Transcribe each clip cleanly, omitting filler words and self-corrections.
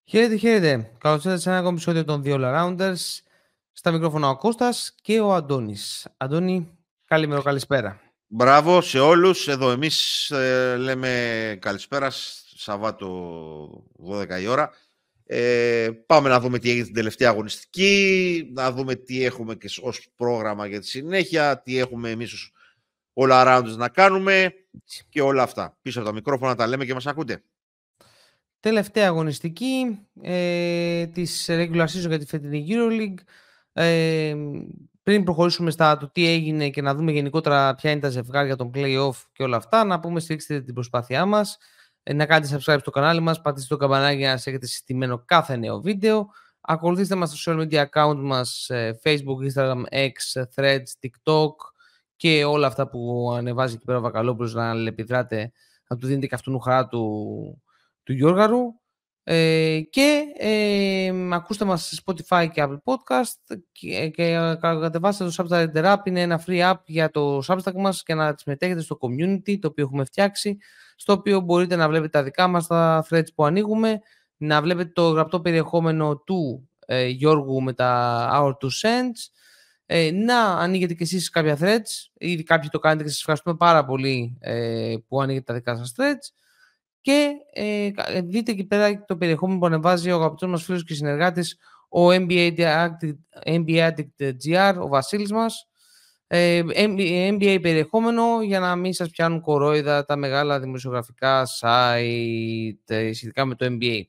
Χαίρετε, χαίρετε. Καλώς ήρθατε σε ένα ακόμη επεισόδιο των The All Arounders. Στα μικρόφωνα ο Κώστας και ο Αντώνης. Αντώνη, καλημέρα, καλησπέρα. Μπράβο σε όλους. Εδώ εμείς λέμε καλησπέρα, Σαββάτο 12 η ώρα. Πάμε να δούμε τι έγινε την τελευταία αγωνιστική, να δούμε τι έχουμε και ως πρόγραμμα για τη συνέχεια, τι έχουμε εμείς ως All Arounders να κάνουμε και όλα αυτά. Πίσω από τα μικρόφωνα τα λέμε και μας ακούτε. Τελευταία αγωνιστική της regular season για τη φετινή EuroLeague. Πριν προχωρήσουμε στα το τι έγινε και να δούμε γενικότερα ποια είναι τα ζευγάρια των play-off και όλα αυτά, να πούμε στηρίξτε την προσπάθειά μας, να κάνετε subscribe στο κανάλι μας, πατήστε το καμπανάκι για να σας έχετε συστημένο κάθε νέο βίντεο. Ακολουθήστε μας στο social media account μας, Facebook, Instagram, X, Threads, TikTok και όλα αυτά που ανεβάζει εκεί πέρα ο Βακαλόπουλος, να αλληλεπιδράτε, να του δίνετε και αυτού χαρά του Γιώργαρου. Και ακούστε μας σε Spotify και Apple Podcast και κατεβάστε το Substack App. Είναι ένα free app για το Substack μας και να συμμετέχετε στο community το οποίο έχουμε φτιάξει, στο οποίο μπορείτε να βλέπετε τα δικά μας τα threads που ανοίγουμε, να βλέπετε το γραπτό περιεχόμενο του Γιώργου με τα Our Two Cents, να ανοίγετε και εσείς κάποια threads. Ήδη κάποιοι το κάνετε και σας ευχαριστούμε πάρα πολύ που ανοίγετε τα δικά σας threads. Και δείτε εκεί πέρα το περιεχόμενο που ανεβάζει ο αγαπητός μας φίλος και συνεργάτης, ο NBA Addict GR, ο Βασίλης μας. NBA περιεχόμενο για να μην σας πιάνουν κορόιδα τα μεγάλα δημοσιογραφικά site σχετικά με το NBA.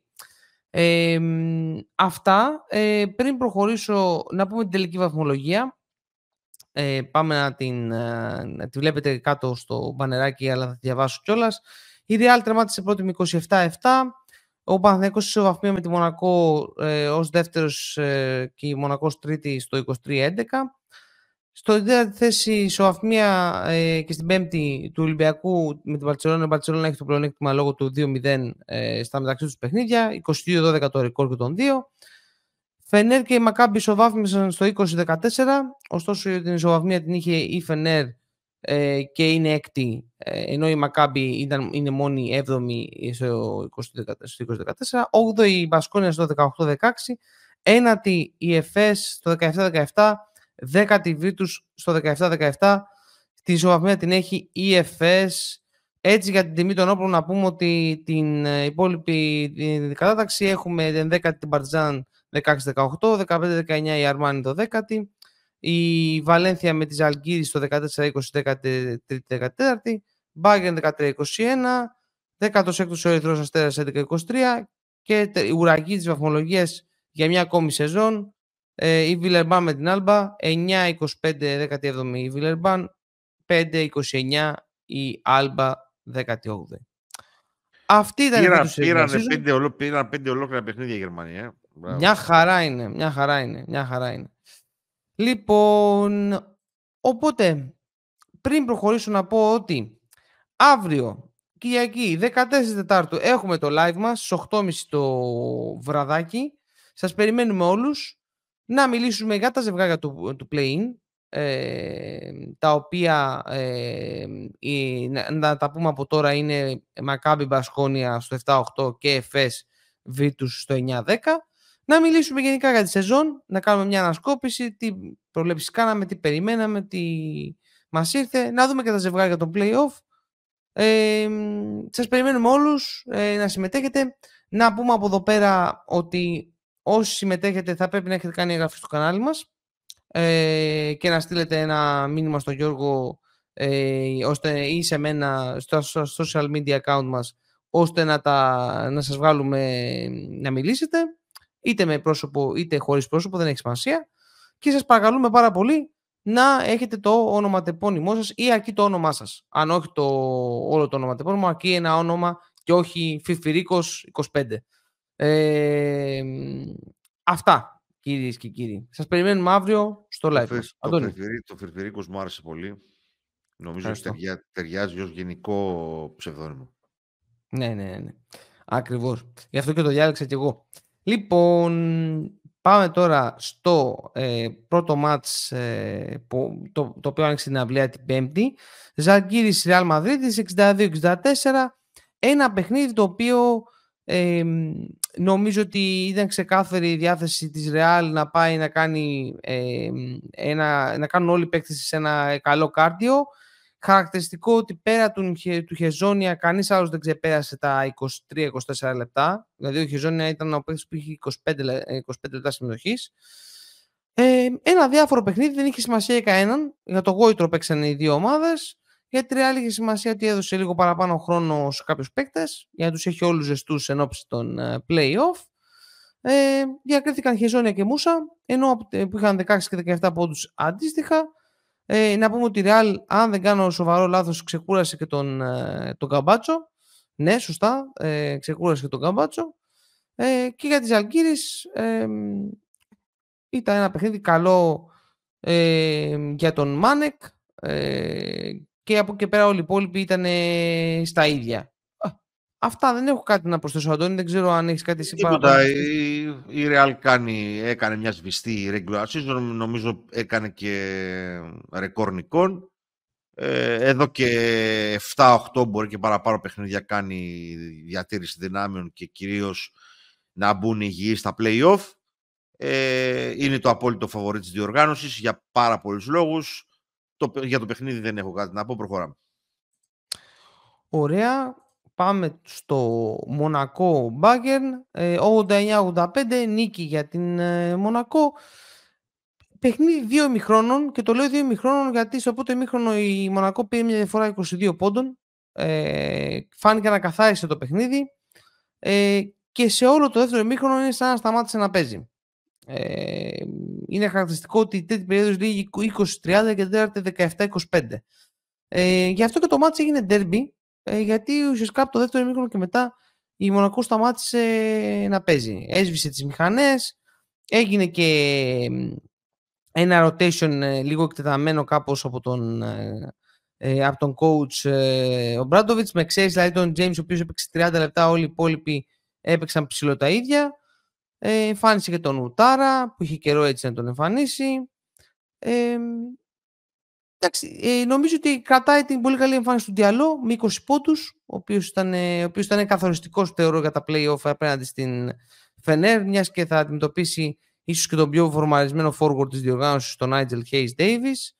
Αυτά. Πριν προχωρήσω να πούμε την τελική βαθμολογία. Πάμε να τη βλέπετε κάτω στο μπανεράκι, αλλά θα τη διαβάσω κιόλας. Η Real τερμάτισε πρώτη με 27-7. Ο Παναθηναϊκός ισοβαθμία με τη Μονακό ως δεύτερος και η Μονακός τρίτη στο 23-11. Στο τέταρτη θέση ισοβαθμία και στην πέμπτη του Ολυμπιακού με την Μπαρτσελόνα. Η Μπαρτσελόνα έχει το πλεονέκτημα λόγω του 2-0 στα μεταξύ τους παιχνίδια. 22-12 το ρεκόρ και των δύο. Φενέρ και η Μακάμπι ισοβάθμισαν στο 20-14. Ωστόσο την ισοβαθμία την είχε η Φενέρ και είναι έκτη, ενώ η Μακάμπι είναι μόνη 7η στο 2014, 8η η Μπασκόνια στο 18-16, ένατη η ΕΦΕΣ στο 17-17, 10η η Βίρτους στο 17-17, τη ισοβαθμία την έχει η ΕΦΕΣ. Έτσι για την τιμή των όπλων να πούμε ότι την υπόλοιπη κατάταξη έχουμε την 10η την Παρτιζάν 16-18, 15-19 η Αρμάνι το 10η, η Βαλένθια με τη Ζαλγκύρη στο 14-20, 13η-14η, Μπάγκερν 13-21, 16ος ο Ερυθρός Αστέρας 11-23 και η ουραγή της βαθμολογίας για μια ακόμη σεζόν, η Βιλερμπάν με την Άλμπα 9-25, 17η η Βιλερμπάν, 5-29 η Άλμπα 18η. Αυτή ήταν η πήραν 5 ολόκληρα παιχνίδια η Γερμανία. Μια χαρά είναι. Λοιπόν, οπότε, πριν προχωρήσω να πω ότι αύριο, Κυριακή, 14 Τετάρτου, έχουμε το live μας, στις 8.30 το βραδάκι. Σας περιμένουμε όλους να μιλήσουμε για τα ζευγάρια του play-in, τα οποία, να τα πούμε από τώρα, είναι Μακάμπι Μπασκόνια στο 7-8 και ΕΦΕΣ Βίρτους στο 9-10. Να μιλήσουμε γενικά για τη σεζόν, να κάνουμε μια ανασκόπηση, τι προβλέψεις κάναμε, τι περιμέναμε, τι μας ήρθε, να δούμε και τα ζευγάρια των play-off. Σας περιμένουμε όλους να συμμετέχετε. Να πούμε από εδώ πέρα ότι όσοι συμμετέχετε θα πρέπει να έχετε κάνει εγγραφή στο κανάλι μας και να στείλετε ένα μήνυμα στον Γιώργο ώστε ή σε μένα στο social media account μας, ώστε να σας βγάλουμε να μιλήσετε, είτε με πρόσωπο είτε χωρίς πρόσωπο, δεν έχει σημασία, και σας παρακαλούμε πάρα πολύ να έχετε το ονοματεπώνυμό σας ή αρκεί το όνομά σας. Αν όχι όλο το ονοματεπώνυμο, αρκεί ένα όνομα και όχι Φιφυρίκος 25. Αυτά, κυρίες και κύριοι. Σας περιμένουμε αύριο στο live μας. Το Φιφυρίκος μου άρεσε πολύ. Νομίζω ότι ταιριάζει ως γενικό ψευδόνυμο. Ναι. Ακριβώς. Γι' αυτό και το διάλεξα κι εγώ. Λοιπόν, πάμε τώρα στο πρώτο μάτς το οποίο άνοιξε την αυλαία την Πέμπτη. Ζαλγκίρις Ρεάλ Μαδρίτης 62-64. Ένα παιχνίδι το οποίο Νομίζω ότι ήταν ξεκάθαρη η διάθεση της Real να πάει να κάνει να κάνουν όλοι οι παίκτες σε ένα καλό κάρδιο. Χαρακτηριστικό ότι πέρα του Χεζόνια κανείς άλλος δεν ξεπέρασε τα 23-24 λεπτά. Δηλαδή ο Χεζόνια ήταν ο παίκτης που είχε 25 λεπτά συμμετοχής. Ένα διάφορο παιχνίδι, δεν είχε σημασία για κανέναν. Για το γόητρο παίξανε οι δύο ομάδες. Για τη Real είχε σημασία ότι έδωσε λίγο παραπάνω χρόνο σε κάποιους παίκτες για να τους έχει όλους ζεστούς εν ώψη των play-off. Διακρίθηκαν Χεζόνια και Μούσα, ενώ που είχαν 16 και 17 πόντους αντίστοιχα. Να πούμε ότι η Real, αν δεν κάνω σοβαρό λάθος, ξεκούρασε και τον Καμπάτσο. Ναι, σωστά, ξεκούρασε και τον Καμπάτσο. Και για τις Ζαλγκίρις ήταν ένα παιχνίδι καλό για τον Μάνεκ, και από εκεί πέρα όλοι οι υπόλοιποι ήταν στα ίδια. Αυτά, δεν έχω κάτι να προσθέσω, Αντώνη. Δεν ξέρω αν έχεις κάτι εσύ παραπάνω. Η Real έκανε μια σβηστή regular season. Νομίζω έκανε και ρεκόρ νικών. Εδώ και 7-8 μπορεί και παραπάνω παιχνίδια κάνει διατήρηση δυνάμεων και κυρίως να μπουν υγιεί στα play-off. Είναι το απόλυτο φαβορί της διοργάνωσης για πάρα πολλούς λόγους. Για το παιχνίδι δεν έχω κάτι να πω, προχωράμε. Ωραία. Πάμε στο Μονακό Μπάγερν. 89-85, νίκη για την Μονακό. Παιχνίδι 2 ημιχρόνων, και το λέω 2 ημιχρόνων γιατί στο πρώτο ημίχρονο η Μονακό πήρε μια διαφορά 22 πόντων. Φάνηκε να καθάρισε το παιχνίδι. Και σε όλο το δεύτερο ημίχρονο είναι σαν να σταμάτησε να παίζει. Είναι χαρακτηριστικό ότι η τρίτη περίοδος λήγει 20-30 και τέταρτη 17-25. Γι' αυτό και το μάτς έγινε derby, γιατί ουσιαστικά από το δεύτερο ημίχρονο και μετά η Μονακό σταμάτησε να παίζει. Έσβησε τις μηχανές, έγινε και ένα rotation λίγο εκτεταμένο κάπως από τον coach ο Μπράντοβιτς, με εξαίρεση δηλαδή τον James, ο οποίος έπαιξε 30 λεπτά, όλοι οι υπόλοιποι έπαιξαν ψηλό τα ίδια. Εμφάνισε και τον Ουτάρα που είχε καιρό έτσι να τον εμφανίσει. Νομίζω ότι κρατάει την πολύ καλή εμφάνιση του Διαλό με 20 πόντους, ο οποίος ήταν καθοριστικός, θεωρώ, για τα play-off απέναντι στην Φενέρ, μιας και θα αντιμετωπίσει ίσως και τον πιο φορμαρισμένο forward της διοργάνωσης, τον Nigel Hayes Davis.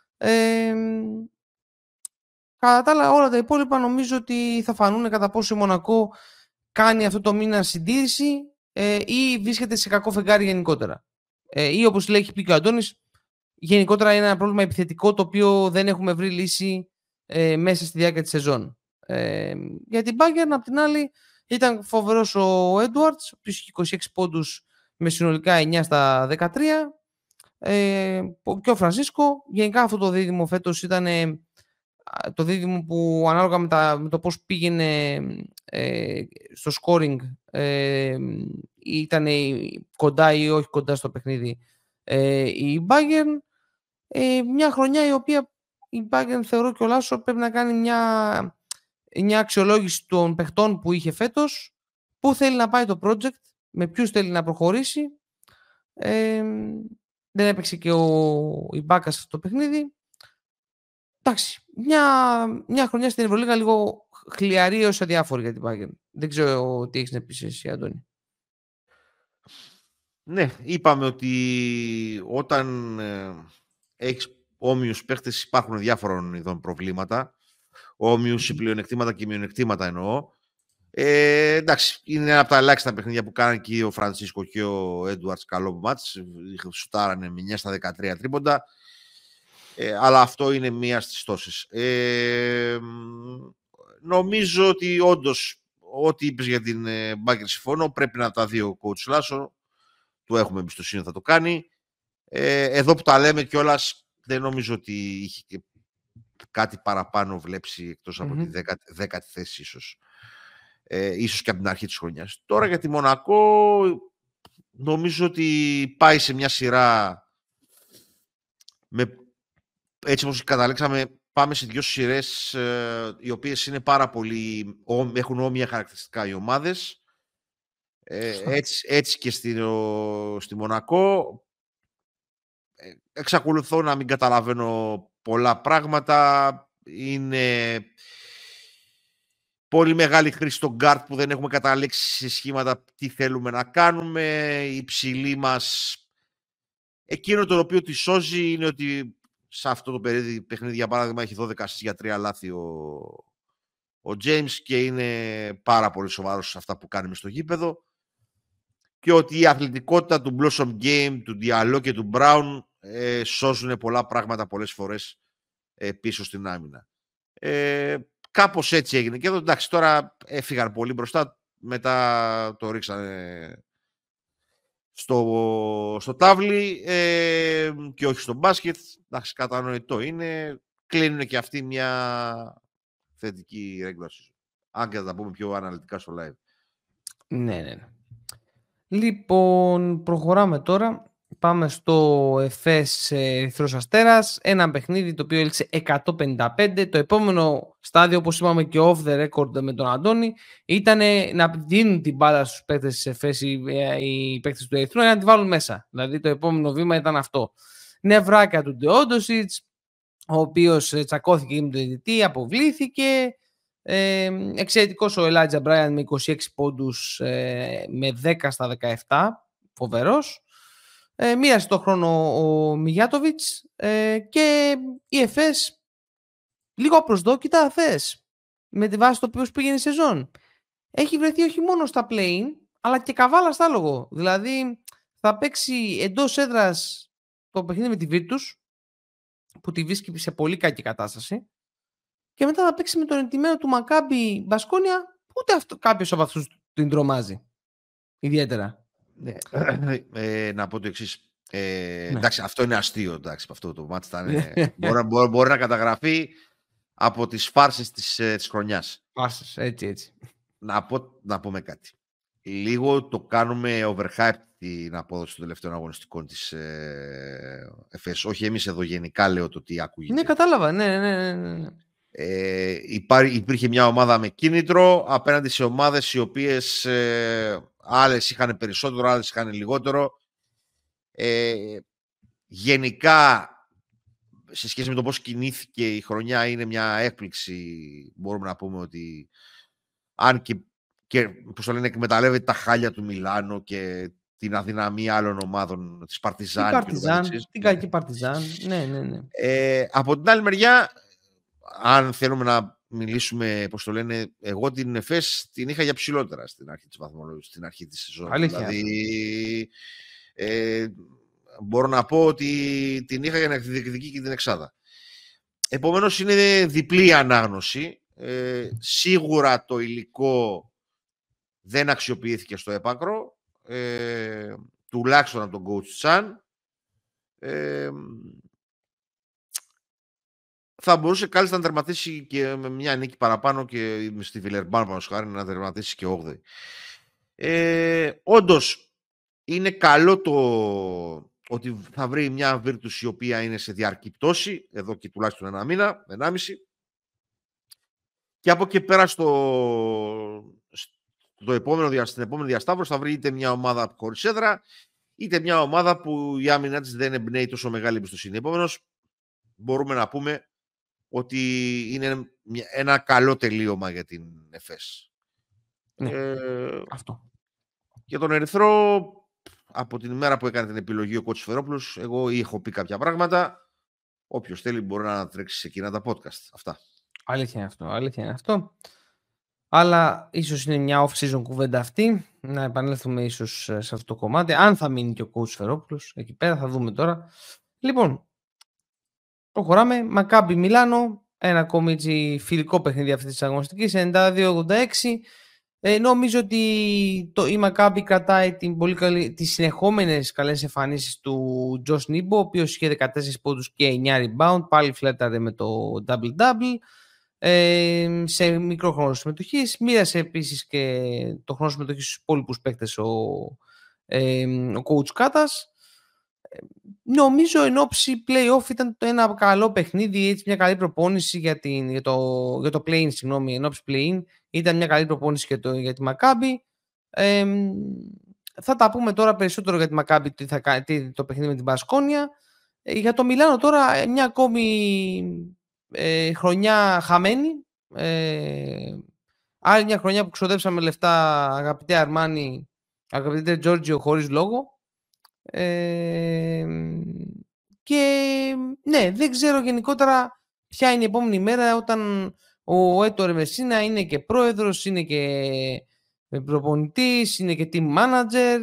Κατά τα άλλα, όλα τα υπόλοιπα νομίζω ότι θα φανούν κατά πόσο η Μονακό κάνει αυτό το μήνα συντήρηση ή βρίσκεται σε κακό φεγγάρι γενικότερα. Ή όπως λέει, έχει πει και ο Αντώνης, γενικότερα είναι ένα πρόβλημα επιθετικό το οποίο δεν έχουμε βρει λύση μέσα στη διάρκεια της σεζόν. Για την Bayern, απ' την άλλη, ήταν φοβερός ο Edwards, ο οποίος είχε 26 πόντους με συνολικά 9 στα 13. Και ο Φρανσίσκο. Γενικά αυτό το δίδυμο φέτος ήταν το δίδυμο που ανάλογα με το πώς πήγαινε στο scoring ήταν κοντά ή όχι κοντά στο παιχνίδι η Bayern. Μια χρονιά η οποία η Bayern, θεωρώ και ο Λάσο, πρέπει να κάνει μια αξιολόγηση των παιχτών που είχε φέτος, πού θέλει να πάει το project, με ποιους θέλει να προχωρήσει. Δεν έπαιξε και η Μπάκα σε αυτό το παιχνίδι. Εντάξει, μια χρονιά στην Ευρωλίγα λίγο χλιαρή ως αδιάφορη για την Bayern. Δεν ξέρω τι έχεις να πεις εσύ, Αντώνη. Ναι, είπαμε ότι όταν έχεις όμοιους παίχτες υπάρχουν διάφορων ειδών προβλήματα. Όμοιους πλεονεκτήματα και μειονεκτήματα εννοώ. Εντάξει, είναι ένα από τα ελάχιστα παιχνίδια που κάνανε και ο Φρανσίσκο και ο Έντουαρτς καλό μάτς. Σουτάρανε με 9 στα 13 τρίποντα. Αλλά αυτό είναι μία στις τόσες. Νομίζω ότι όντως ό,τι είπες για την Bayern συμφωνώ. Πρέπει να τα δει ο coach Λάσο. Του έχουμε εμπιστοσύνη, θα το κάνει. Εδώ που τα λέμε κιόλας, δεν νομίζω ότι είχε και κάτι παραπάνω βλέψει εκτός από τη 10η θέση ίσως. Ίσως και από την αρχή της χρονιάς. Τώρα για τη Μονακό νομίζω ότι πάει σε μια σειρά έτσι όπως καταλήξαμε, πάμε σε 2 σειρές οι οποίες είναι πάρα πολύ, έχουν όμοια χαρακτηριστικά οι ομάδες. Έτσι και στη Μονακό εξακολουθώ να μην καταλαβαίνω πολλά πράγματα. Είναι Πολύ μεγάλη χρήση στο guard που δεν έχουμε καταλήξει σε σχήματα τι θέλουμε να κάνουμε. Η ψηλή μας. Εκείνο το οποίο τη σώζει είναι ότι σε αυτό το παιχνίδι, για παράδειγμα, έχει 12 assists για 3 λάθη ο James και είναι πάρα πολύ σοβαρός σε αυτά που κάνει μες στο γήπεδο. Και ότι η αθλητικότητα του Blossom Game, του Diallo και του Brown σώζουν πολλά πράγματα πολλές φορές πίσω στην άμυνα. Κάπως έτσι έγινε. Και εδώ εντάξει, τώρα έφυγαν πολύ μπροστά, μετά το ρίξανε στο τάβλι και όχι στο μπάσκετ. Εντάξει, κατανοητό είναι. Κλείνουν και αυτοί μια θετική regular. Αν και θα τα πούμε πιο αναλυτικά στο live. Ναι. Λοιπόν, προχωράμε τώρα. Πάμε στο Εφές Ερυθρός Αστέρας. Ένα παιχνίδι το οποίο έληξε 155. Το επόμενο στάδιο, όπως είπαμε και off the record με τον Αντώνη, ήταν να δίνουν την μπάλα στους παίκτες της Εφές οι παίκτες του Ερυθρού να τη βάλουν μέσα. Δηλαδή το επόμενο βήμα ήταν αυτό. Νευράκια του Ντεόντοσιτς, ο οποίος τσακώθηκε με τον διαιτητή, αποβλήθηκε. Εξαιρετικός ο Ελάτζα Μπράιαν με 26 πόντους με 10 στα 17. Φοβερός. Μοίρασε το χρόνο ο Μιγιάτοβιτς και η Εφές λίγο απροσδόκητα θες με τη βάση το οποίο πήγαινε η σεζόν. Έχει βρεθεί όχι μόνο στα play-in αλλά και καβάλα στα άλογο. Δηλαδή θα παίξει εντός έδρας το παιχνίδι με τη Virtus που τη βρίσκει σε πολύ κακή κατάσταση και μετά θα παίξει με τον εντυμένο του Μακάμπι Μπασκόνια που ούτε κάποιος από αυτούς την τρομάζει ιδιαίτερα. Ναι. Να πω το εξής. Εντάξει, αυτό είναι αστείο. Εντάξει, αυτό το μάτι μπορεί να καταγραφεί από τις φάρσες της χρονιάς. Φάρσες, έτσι. Να πούμε κάτι. Λίγο το κάνουμε overhyped την απόδοση των τελευταίων αγωνιστικών της ΕΦΕΣ. Όχι εμείς εδώ γενικά λέω το τι ακούγεται. Ναι, κατάλαβα. Ναι. Υπήρχε μια ομάδα με κίνητρο απέναντι σε ομάδες οι οποίες άλλες είχαν περισσότερο, άλλες είχαν λιγότερο. Γενικά, σε σχέση με το πώς κινήθηκε η χρονιά, είναι μια έκπληξη. Μπορούμε να πούμε ότι αν και πώς το λένε, εκμεταλλεύεται τα χάλια του Μιλάνο και την αδυναμία άλλων ομάδων της Παρτιζάν. Την κακή Παρτιζάν. Ναι. Από την άλλη μεριά, αν θέλουμε να μιλήσουμε, πώς το λένε, εγώ την ΕΦΕΣ την είχα για ψηλότερα στην αρχή της βαθμολογίας, στην αρχή της σεζόν. Δηλαδή, μπορώ να πω ότι την είχα για να διεκδικεί και την εξάδα. Επομένως, είναι διπλή ανάγνωση. Σίγουρα το υλικό δεν αξιοποιήθηκε στο έπακρο, τουλάχιστον από τον coach Chan. Θα μπορούσε κάλλιστα να τερματίσει και με μια νίκη παραπάνω και στη Βιλερμπάν να τερματίσει και 8η. Όντως, είναι καλό το ότι θα βρει μια Virtus η οποία είναι σε διαρκή πτώση, εδώ και τουλάχιστον ένα μήνα, 1,5. Και από εκεί πέρα στην επόμενη διασταύρωση θα βρει είτε μια ομάδα χωρίς έδρα, είτε μια ομάδα που η άμυνα της δεν εμπνέει τόσο μεγάλη εμπιστοσύνη. Επομένως, μπορούμε να πούμε ότι είναι ένα καλό τελείωμα για την ΕΦΕΣ. Ναι, αυτό. Για τον Ερυθρό, από την ημέρα που έκανε την επιλογή ο Κότσος Φερόπουλος, εγώ έχω πει κάποια πράγματα. Όποιος θέλει μπορεί να τρέξει σε εκείνα τα podcast. Αυτά. Αλήθεια είναι αυτό. Αλλά ίσως είναι μια off-season κουβέντα αυτή. Να επανέλθουμε ίσως σε αυτό το κομμάτι. Αν θα μείνει και ο Κότσος Φερόπουλος εκεί πέρα, θα δούμε τώρα. Λοιπόν, προχωράμε. Μακάμπι Μιλάνο. Ένα ακόμη έτσι φιλικό παιχνίδι αυτής της αγωνιστικής. 92-86. Νομίζω ότι η Μακάμπι κρατάει τις συνεχόμενες καλές εμφανίσεις του Τζος Νίμπο, ο οποίος είχε 14 πόντους και 9 rebound. Πάλι φλέταρε με το double-double. Σε μικρό χρόνο συμμετοχής. Μοίρασε επίσης και το χρόνο συμμετοχής στους υπόλοιπους παίκτες ο coach Κάτας. Νομίζω εν όψη play-off ήταν ένα καλό παιχνίδι, έτσι, μια καλή προπόνηση για το play-in, συγγνώμη, εν όψη play-in ήταν μια καλή προπόνηση για τη Μακάμπι. Θα τα πούμε τώρα περισσότερο για τη Μακάμπι, το παιχνίδι με την Μπασκόνια. Για το Μιλάνο τώρα μια ακόμη χρονιά χαμένη, Άλλη μια χρονιά που ξοδέψαμε λεφτά, αγαπητέ Αρμάνι, αγαπητέ Τζόρτζιο, χωρίς λόγο. Και ναι, δεν ξέρω γενικότερα ποια είναι η επόμενη μέρα, όταν ο Έτορ Μεσίνα είναι και πρόεδρος, είναι και προπονητής, είναι και team manager.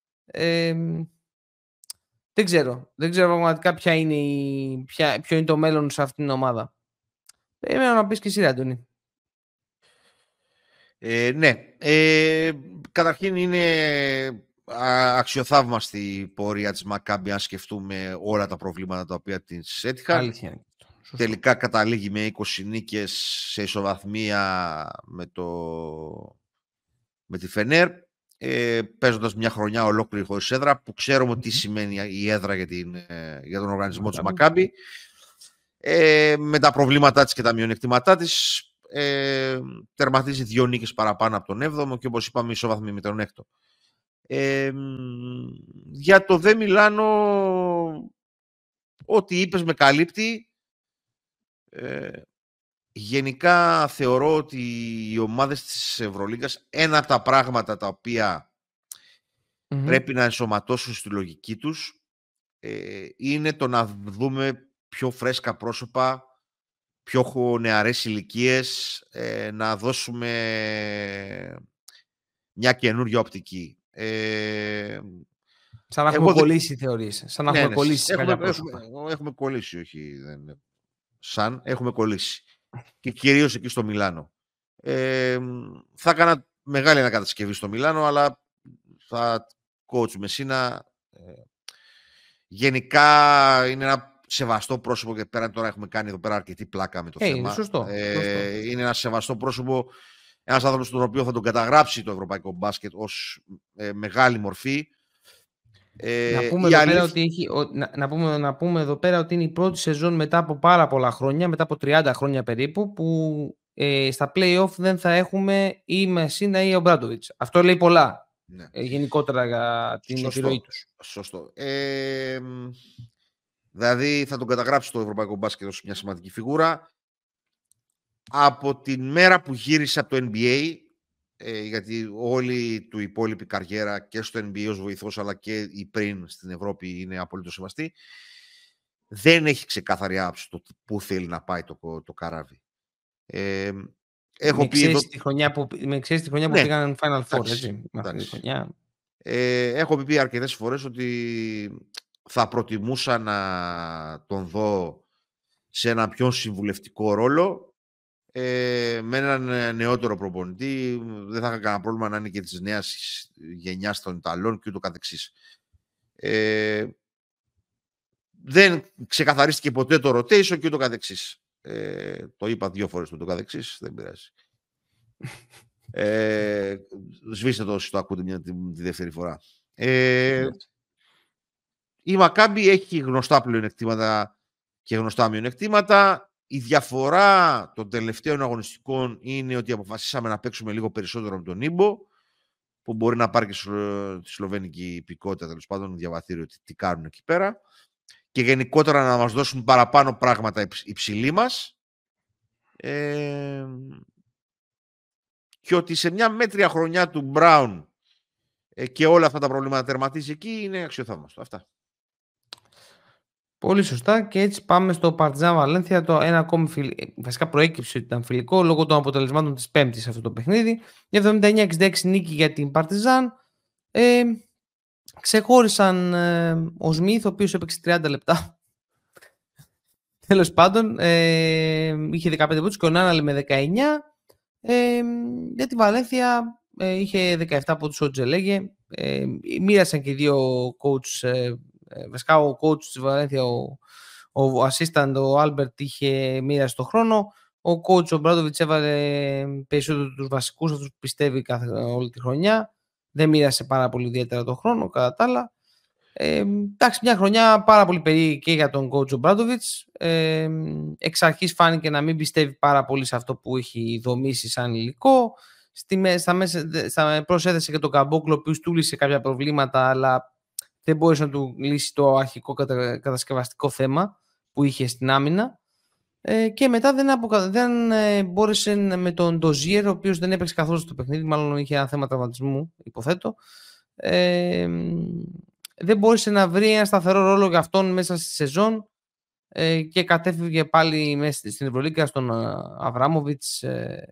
Δεν ξέρω πραγματικά ποιο είναι το μέλλον σε αυτήν την ομάδα. Περιμένω να πεις και εσύ, Αντώνη. Ναι. Καταρχήν είναι αξιοθαύμαστη η πορεία της Μακάμπι, αν σκεφτούμε όλα τα προβλήματα τα οποία της έτυχαν. Τελικά καταλήγει με 20 νίκες σε ισοβαθμία με τη Φενέρ, παίζοντας μια χρονιά ολόκληρη χωρίς έδρα, που ξέρουμε τι σημαίνει η έδρα για τον οργανισμό της Μακάμπι. Με τα προβλήματά της και τα μειονεκτήματά της, τερματίζει 2 νίκες παραπάνω από τον 7ο και, όπως είπαμε, ισοβαθμή με τον 6ο. Για το Δε Μιλάνο, ό,τι είπες με καλύπτει. Γενικά θεωρώ ότι οι ομάδες της Ευρωλίγκας, ένα από τα πράγματα τα οποία πρέπει να ενσωματώσουν στη λογική τους, είναι το να δούμε πιο φρέσκα πρόσωπα, πιο νεαρές ηλικίες, να δώσουμε μια καινούργια οπτική. Σαν να έχουμε κολλήσει, θεωρείς. Σαν να έχουμε κολλήσει. Έχουμε κολλήσει, όχι. Έχουμε κολλήσει. Και κυρίως εκεί στο Μιλάνο. Θα έκανα μεγάλη ανακατασκευή στο Μιλάνο, αλλά θα coach Μεσίνα. Γενικά είναι ένα σεβαστό πρόσωπο, και πέρα τώρα έχουμε κάνει εδώ πέρα αρκετή πλάκα με το θέμα. Σωστό. Είναι ένα σεβαστό πρόσωπο, ένας άνθρωπος τον οποίο θα τον καταγράψει το ευρωπαϊκό μπάσκετ ως μεγάλη μορφή. Να πούμε εδώ πέρα ότι είναι η πρώτη σεζόν μετά από πάρα πολλά χρόνια, μετά από 30 χρόνια περίπου, που στα play-off δεν θα έχουμε ή Μεσίνα ή ο Ομπράντοβιτς. Αυτό λέει πολλά, ναι, γενικότερα για την επιρροή τους. Σωστό. Δηλαδή θα τον καταγράψει το ευρωπαϊκό μπάσκετ ως μια σημαντική φιγούρα. Από την μέρα που γύρισε από το NBA, γιατί όλη του υπόλοιπη καριέρα και στο NBA ως βοηθός, αλλά και η πριν στην Ευρώπη, είναι απολύτως σεβαστή, δεν έχει ξεκάθαρη άποψη το πού θέλει να πάει το καράβι. Με ξέρεις τη χρονιά που πήγαν Final Four, έτσι. Έχω πει αρκετές φορές ότι θα προτιμούσα να τον δω σε ένα πιο συμβουλευτικό ρόλο, με έναν νεότερο προπονητή. Δεν θα είχα κανένα πρόβλημα να είναι και της νέας γενιάς των Ιταλών και ούτω καθεξής. Δεν ξεκαθαρίστηκε ποτέ το rotation και ούτω καθεξής. Το είπα 2 φορές το καθεξής, δεν πειράζει. Σβήστε το όσοι το ακούτε τη δεύτερη φορά. Η Μακάμπι έχει γνωστά πλεονεκτήματα και γνωστά μειονεκτήματα. Η διαφορά των τελευταίων αγωνιστικών είναι ότι αποφασίσαμε να παίξουμε λίγο περισσότερο με τον Ήμπο, που μπορεί να πάρει και τη σλοβενική υπηκότητα, τέλος πάντων, διαβατήριο τι κάνουν εκεί πέρα, και γενικότερα να μας δώσουν παραπάνω πράγματα υψηλοί μας, και ότι σε μια μέτρια χρονιά του Μπράουν και όλα αυτά τα προβλήματα τερματίζει εκεί, είναι αξιοθαύμαστο. Αυτά. Πολύ σωστά, και έτσι πάμε στο Παρτιζάν Βαλένθια. Το ένα ακόμη βασικά προέκυψε ότι ήταν φιλικό λόγω των αποτελεσμάτων της Πέμπτης αυτό το παιχνίδι. 79-66 νίκη για την Παρτιζάν. Ξεχώρισαν ο Σμιθ, ο οποίος έπαιξε 30 λεπτά. Τέλος πάντων, είχε 15 πόντους και ο Νάναλε με 19. Για τη Βαλένθια είχε 17 πόντους ο Τζελέγε. Μοίρασαν και οι δύο coach. Βασικά ο coach της Βαλένθια, ο assistant, ο Άλμπερτ, είχε μοίραση το χρόνο. Ο coach ο Μπράντοβιτς έβαλε περισσότερο τους βασικούς, αυτούς που πιστεύει όλη τη χρονιά. Δεν μοίρασε πάρα πολύ ιδιαίτερα το χρόνο, κατά τα άλλα. Εντάξει, μια χρονιά πάρα πολύ περίεργη και για τον coach ο Μπράντοβιτς. Εξ αρχής φάνηκε να μην πιστεύει πάρα πολύ σε αυτό που έχει δομήσει σαν υλικό. Προσέθεσε και τον Καμπόκλο, ο οποίος του λύσε κάποια προβλήματα, αλλά δεν μπορούσε να του λύσει το αρχικό κατασκευαστικό θέμα που είχε στην άμυνα. Και μετά δεν μπόρεσε με τον Ντοζίερ, ο οποίος δεν έπαιξε καθόλου στο παιχνίδι, μάλλον είχε ένα θέμα τραυματισμού, υποθέτω. Δεν μπόρεσε να βρει ένα σταθερό ρόλο για αυτόν μέσα στη σεζόν και κατέφυγε πάλι μέσα στην Ευρωλίγκα στον Αβράμοβιτς.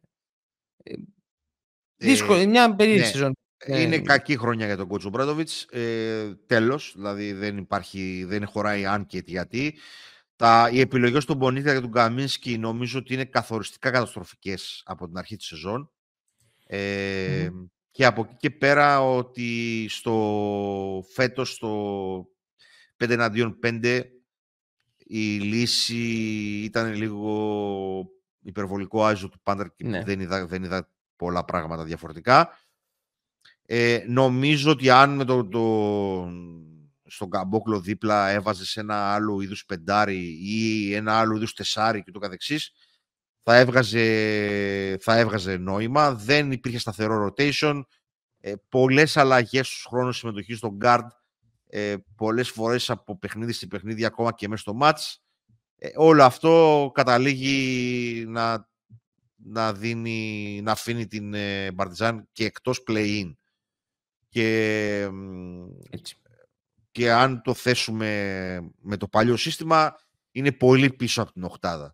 Δύσκολη, μια περίεργη σεζόν. Είναι κακή χρονιά για τον Κότσο Μπράντοβιτς. Τέλος, δηλαδή δεν χωράει αν και γιατί. Οι επιλογές του Μπονίτια και του Καμίνσκι νομίζω ότι είναι καθοριστικά καταστροφικές από την αρχή της σεζόν. Και από εκεί και πέρα ότι φέτος στο 5-5 η λύση ήταν λίγο υπερβολικό άζο του Πάντερ και δεν είδα πολλά πράγματα διαφορετικά. Νομίζω ότι αν στον Καμπόκλο δίπλα έβαζες ένα άλλο είδους πεντάρι ή ένα άλλο είδους τεσάρι και το καθεξής, θα έβγαζε νόημα. Δεν υπήρχε σταθερό rotation, πολλές αλλαγές στους χρόνους συμμετοχής στον guard, πολλές φορές από παιχνίδι σε παιχνίδι, ακόμα και μέσα στο match. Όλο αυτό καταλήγει να αφήνει την Παρτιζάν και εκτός play-in. Και αν το θέσουμε με το παλιό σύστημα, είναι πολύ πίσω από την οκτάδα.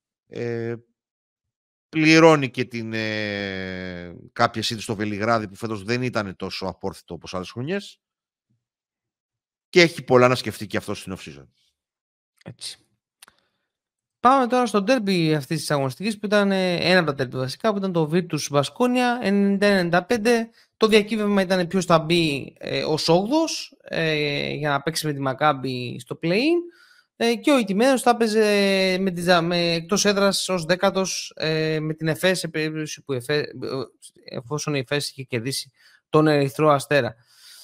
Πληρώνει και κάποια σύντηση στο Βελιγράδι, που φέτος δεν ήταν τόσο απόρθητο όπως άλλες χρονιές, και έχει πολλά να σκεφτεί και αυτό στην off-season. Έτσι. Πάμε τώρα στο ντέρμπι αυτής της αγωνιστικής, που ήταν ένα από τα ντέρμπι βασικά, που ήταν το Virtus Μπασκόνια 91-95. Το διακύβευμα ήταν ποιος θα μπει ως 8ος για να παίξει με τη Μακάμπι στο play-in, και ο ηττημένος θα έπαιζε εκτός έδρας ως 10ος με την ΕΦΕΣ, σε περίπτωση που εφόσον η ΕΦΕΣ είχε κερδίσει τον Ερυθρό Αστέρα.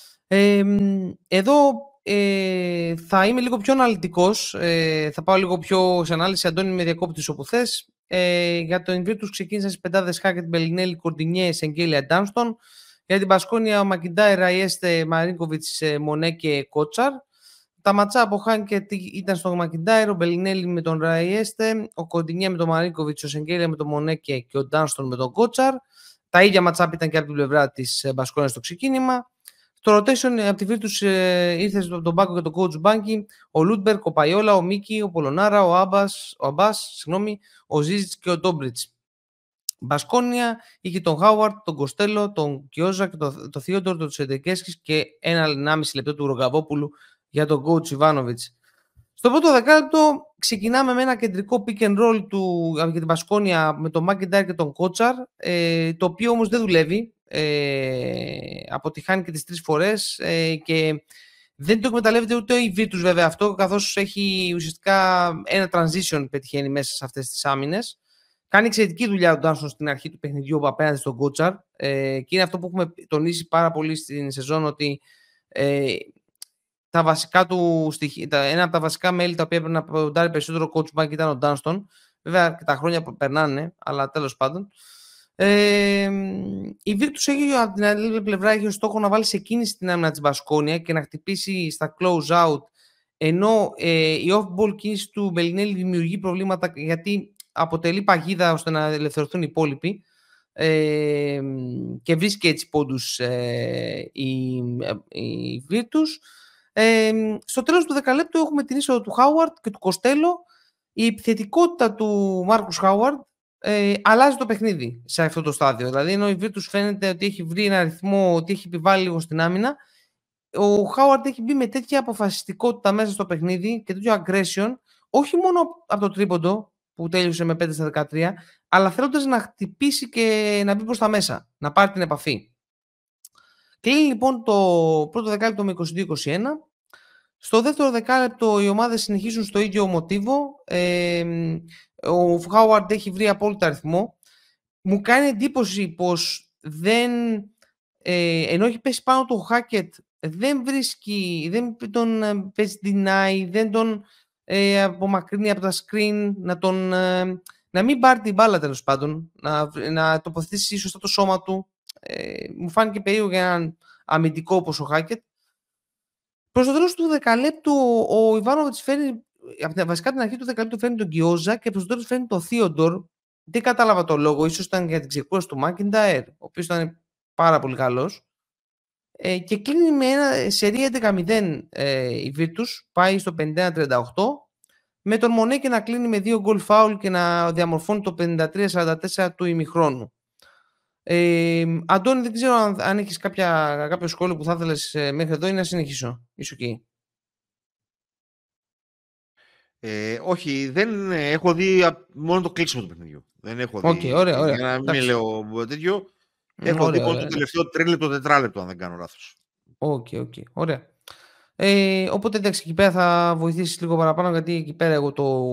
Εδώ θα είμαι λίγο πιο αναλυτικός, θα πάω λίγο πιο σε ανάλυση. Αντώνη, με διακόπτεις όπου θες. Για το Virtus ξεκίνησαν στις πεντάδες Χάκετ, Μπελινέλη, Κορντινιέ, Σεγγέλια, Ντάνστον. Για την Πασκόνια, ο Μακιντάιρ, Ραϊέστε, Μαρίνκοβιτς, Μονέ και Κότσαρ. Τα ματσά από Χάκετ ήταν στον Μακιντάιρ, ο Μπελινέλη με τον Ραϊέστε, ο Κορντινιέ με τον Μαρίνκοβιτς, ο Σεγγέλια με τον Μονέ και ο Ντάνστον με τον Κότσαρ. Τα ίδια ματσά ήταν και από την πλευρά της Μπασκόνια στο ξεκίνημα. Στο rotation από τη Virtus ήρθε στον πάγκο και τον coach Μπάνκι ο Λούντμπερκ, ο Παϊόλα, ο Μίκη, ο Πολωνάρα, ο Αμπάς, ο Ζίζιτς και ο Ντόμπριτς. Μπασκόνια είχε τον Χάουαρτ, τον Κοστέλο, τον Κιόζα και τον Θείοντορ, τον Τσεντεκέσκης και 1,5 λεπτό του Ρογκαβόπουλου για τον coach Ιβάνοβιτς. Στο πρώτο δεκάλεπτο ξεκινάμε με ένα κεντρικό pick and roll για την Μπασκόνια με τον Μακιντάιρ και τον Κότσαρ, το οποίο όμως δεν δουλεύει. Αποτυχάνει και τις 3 φορές και δεν το εκμεταλλεύεται ούτε η Virtus βέβαια αυτό, καθώς έχει ουσιαστικά ένα transition πετυχαίνει μέσα σε αυτές τις άμυνες. Κάνει εξαιρετική δουλειά ο Ντάνστον στην αρχή του παιχνιδιού απέναντι στον Κότσαρ, και είναι αυτό που έχουμε τονίσει πάρα πολύ στην σεζόν, ότι τα βασικά του στοιχεία, ένα από τα βασικά μέλη τα οποία έπρεπε να ποντάρει περισσότερο ο coach Bank ήταν ο Ντάνστον. Βέβαια και τα χρόνια που περνάνε, αλλά τέλος πάντων. Η Virtus από την άλλη πλευρά έχει ως στόχο να βάλει σε κίνηση την άμυνα της Μπασκόνια και να χτυπήσει στα close out, ενώ η off-ball κίνηση του Μπελινέλη δημιουργεί προβλήματα, γιατί αποτελεί παγίδα ώστε να ελευθερωθούν οι υπόλοιποι, και βρίσκει έτσι πόντους η Virtus. Στο τέλος του δεκαλέπτου έχουμε την είσοδο του Χάουαρτ και του Κοστέλο. Η επιθετικότητα του Μάρκους Χάουαρτ αλλάζει το παιχνίδι σε αυτό το στάδιο. Δηλαδή, ενώ η Virtus φαίνεται ότι έχει βρει ένα ρυθμό, ότι έχει επιβάλει λίγο στην άμυνα, ο Χάουαρτ έχει μπει με τέτοια αποφασιστικότητα μέσα στο παιχνίδι και τέτοιο aggression, όχι μόνο από το τρίποντο που τέλειωσε με 5-13, αλλά θέλοντας να χτυπήσει και να μπει προς τα μέσα, να πάρει την επαφή. Κλείνει λοιπόν το πρώτο δεκάλεπτο με 22-21. Στο δεύτερο δεκάλεπτο οι ομάδες συνεχίζουν στο ίδιο μοτίβο. Ο Χάουαρντ έχει βρει απόλυτα αριθμό. Μου κάνει εντύπωση πως ενώ έχει πέσει πάνω του Χάκετ, δεν βρίσκει, δεν τον παίζει deny, δεν τον απομακρύνει από τα screen, να μην πάρει την μπάλα τέλος πάντων, να τοποθετήσει σωστά το σώμα του. Μου φάνηκε περίεργο για έναν αμυντικό όπως ο Χάκετ. Προς το τέλος του δεκαλέπτου ο Ιβάνοβιτς φέρνει βασικά την αρχή του δεκαλέπτου φέρνει τον Γκιόζα και προς το τέλος φέρνει τον Θείοντορ. Δεν κατάλαβα το λόγο, ίσως ήταν για την ξεκούραση του Μάκινταερ, ο οποίος ήταν πάρα πολύ καλός. Και κλείνει με ένα σερί 11-0 η Virtus, πάει στο 51-38, με τον Μονέκε να κλείνει με 2 γκολ φάουλ και να διαμορφώνει το 53-44 του ημιχρόνου. Αντώνη, δεν ξέρω αν έχεις κάποιο σχόλιο που θα ήθελες μέχρι εδώ ή να συνεχίσω. Είσαι okay. Όχι, δεν έχω δει μόνο το κλείσιμο του παιχνιδιού. Δεν έχω δει. Ωραία. Για να μην λέω τέτοιο. Έχω δει μόνο το τελευταίο τρίλεπτο, τετράλεπτο, αν δεν κάνω λάθος. Οκ. Ωραία. Οπότε εντάξει, εκεί πέρα θα βοηθήσεις λίγο παραπάνω, γιατί εκεί πέρα εγώ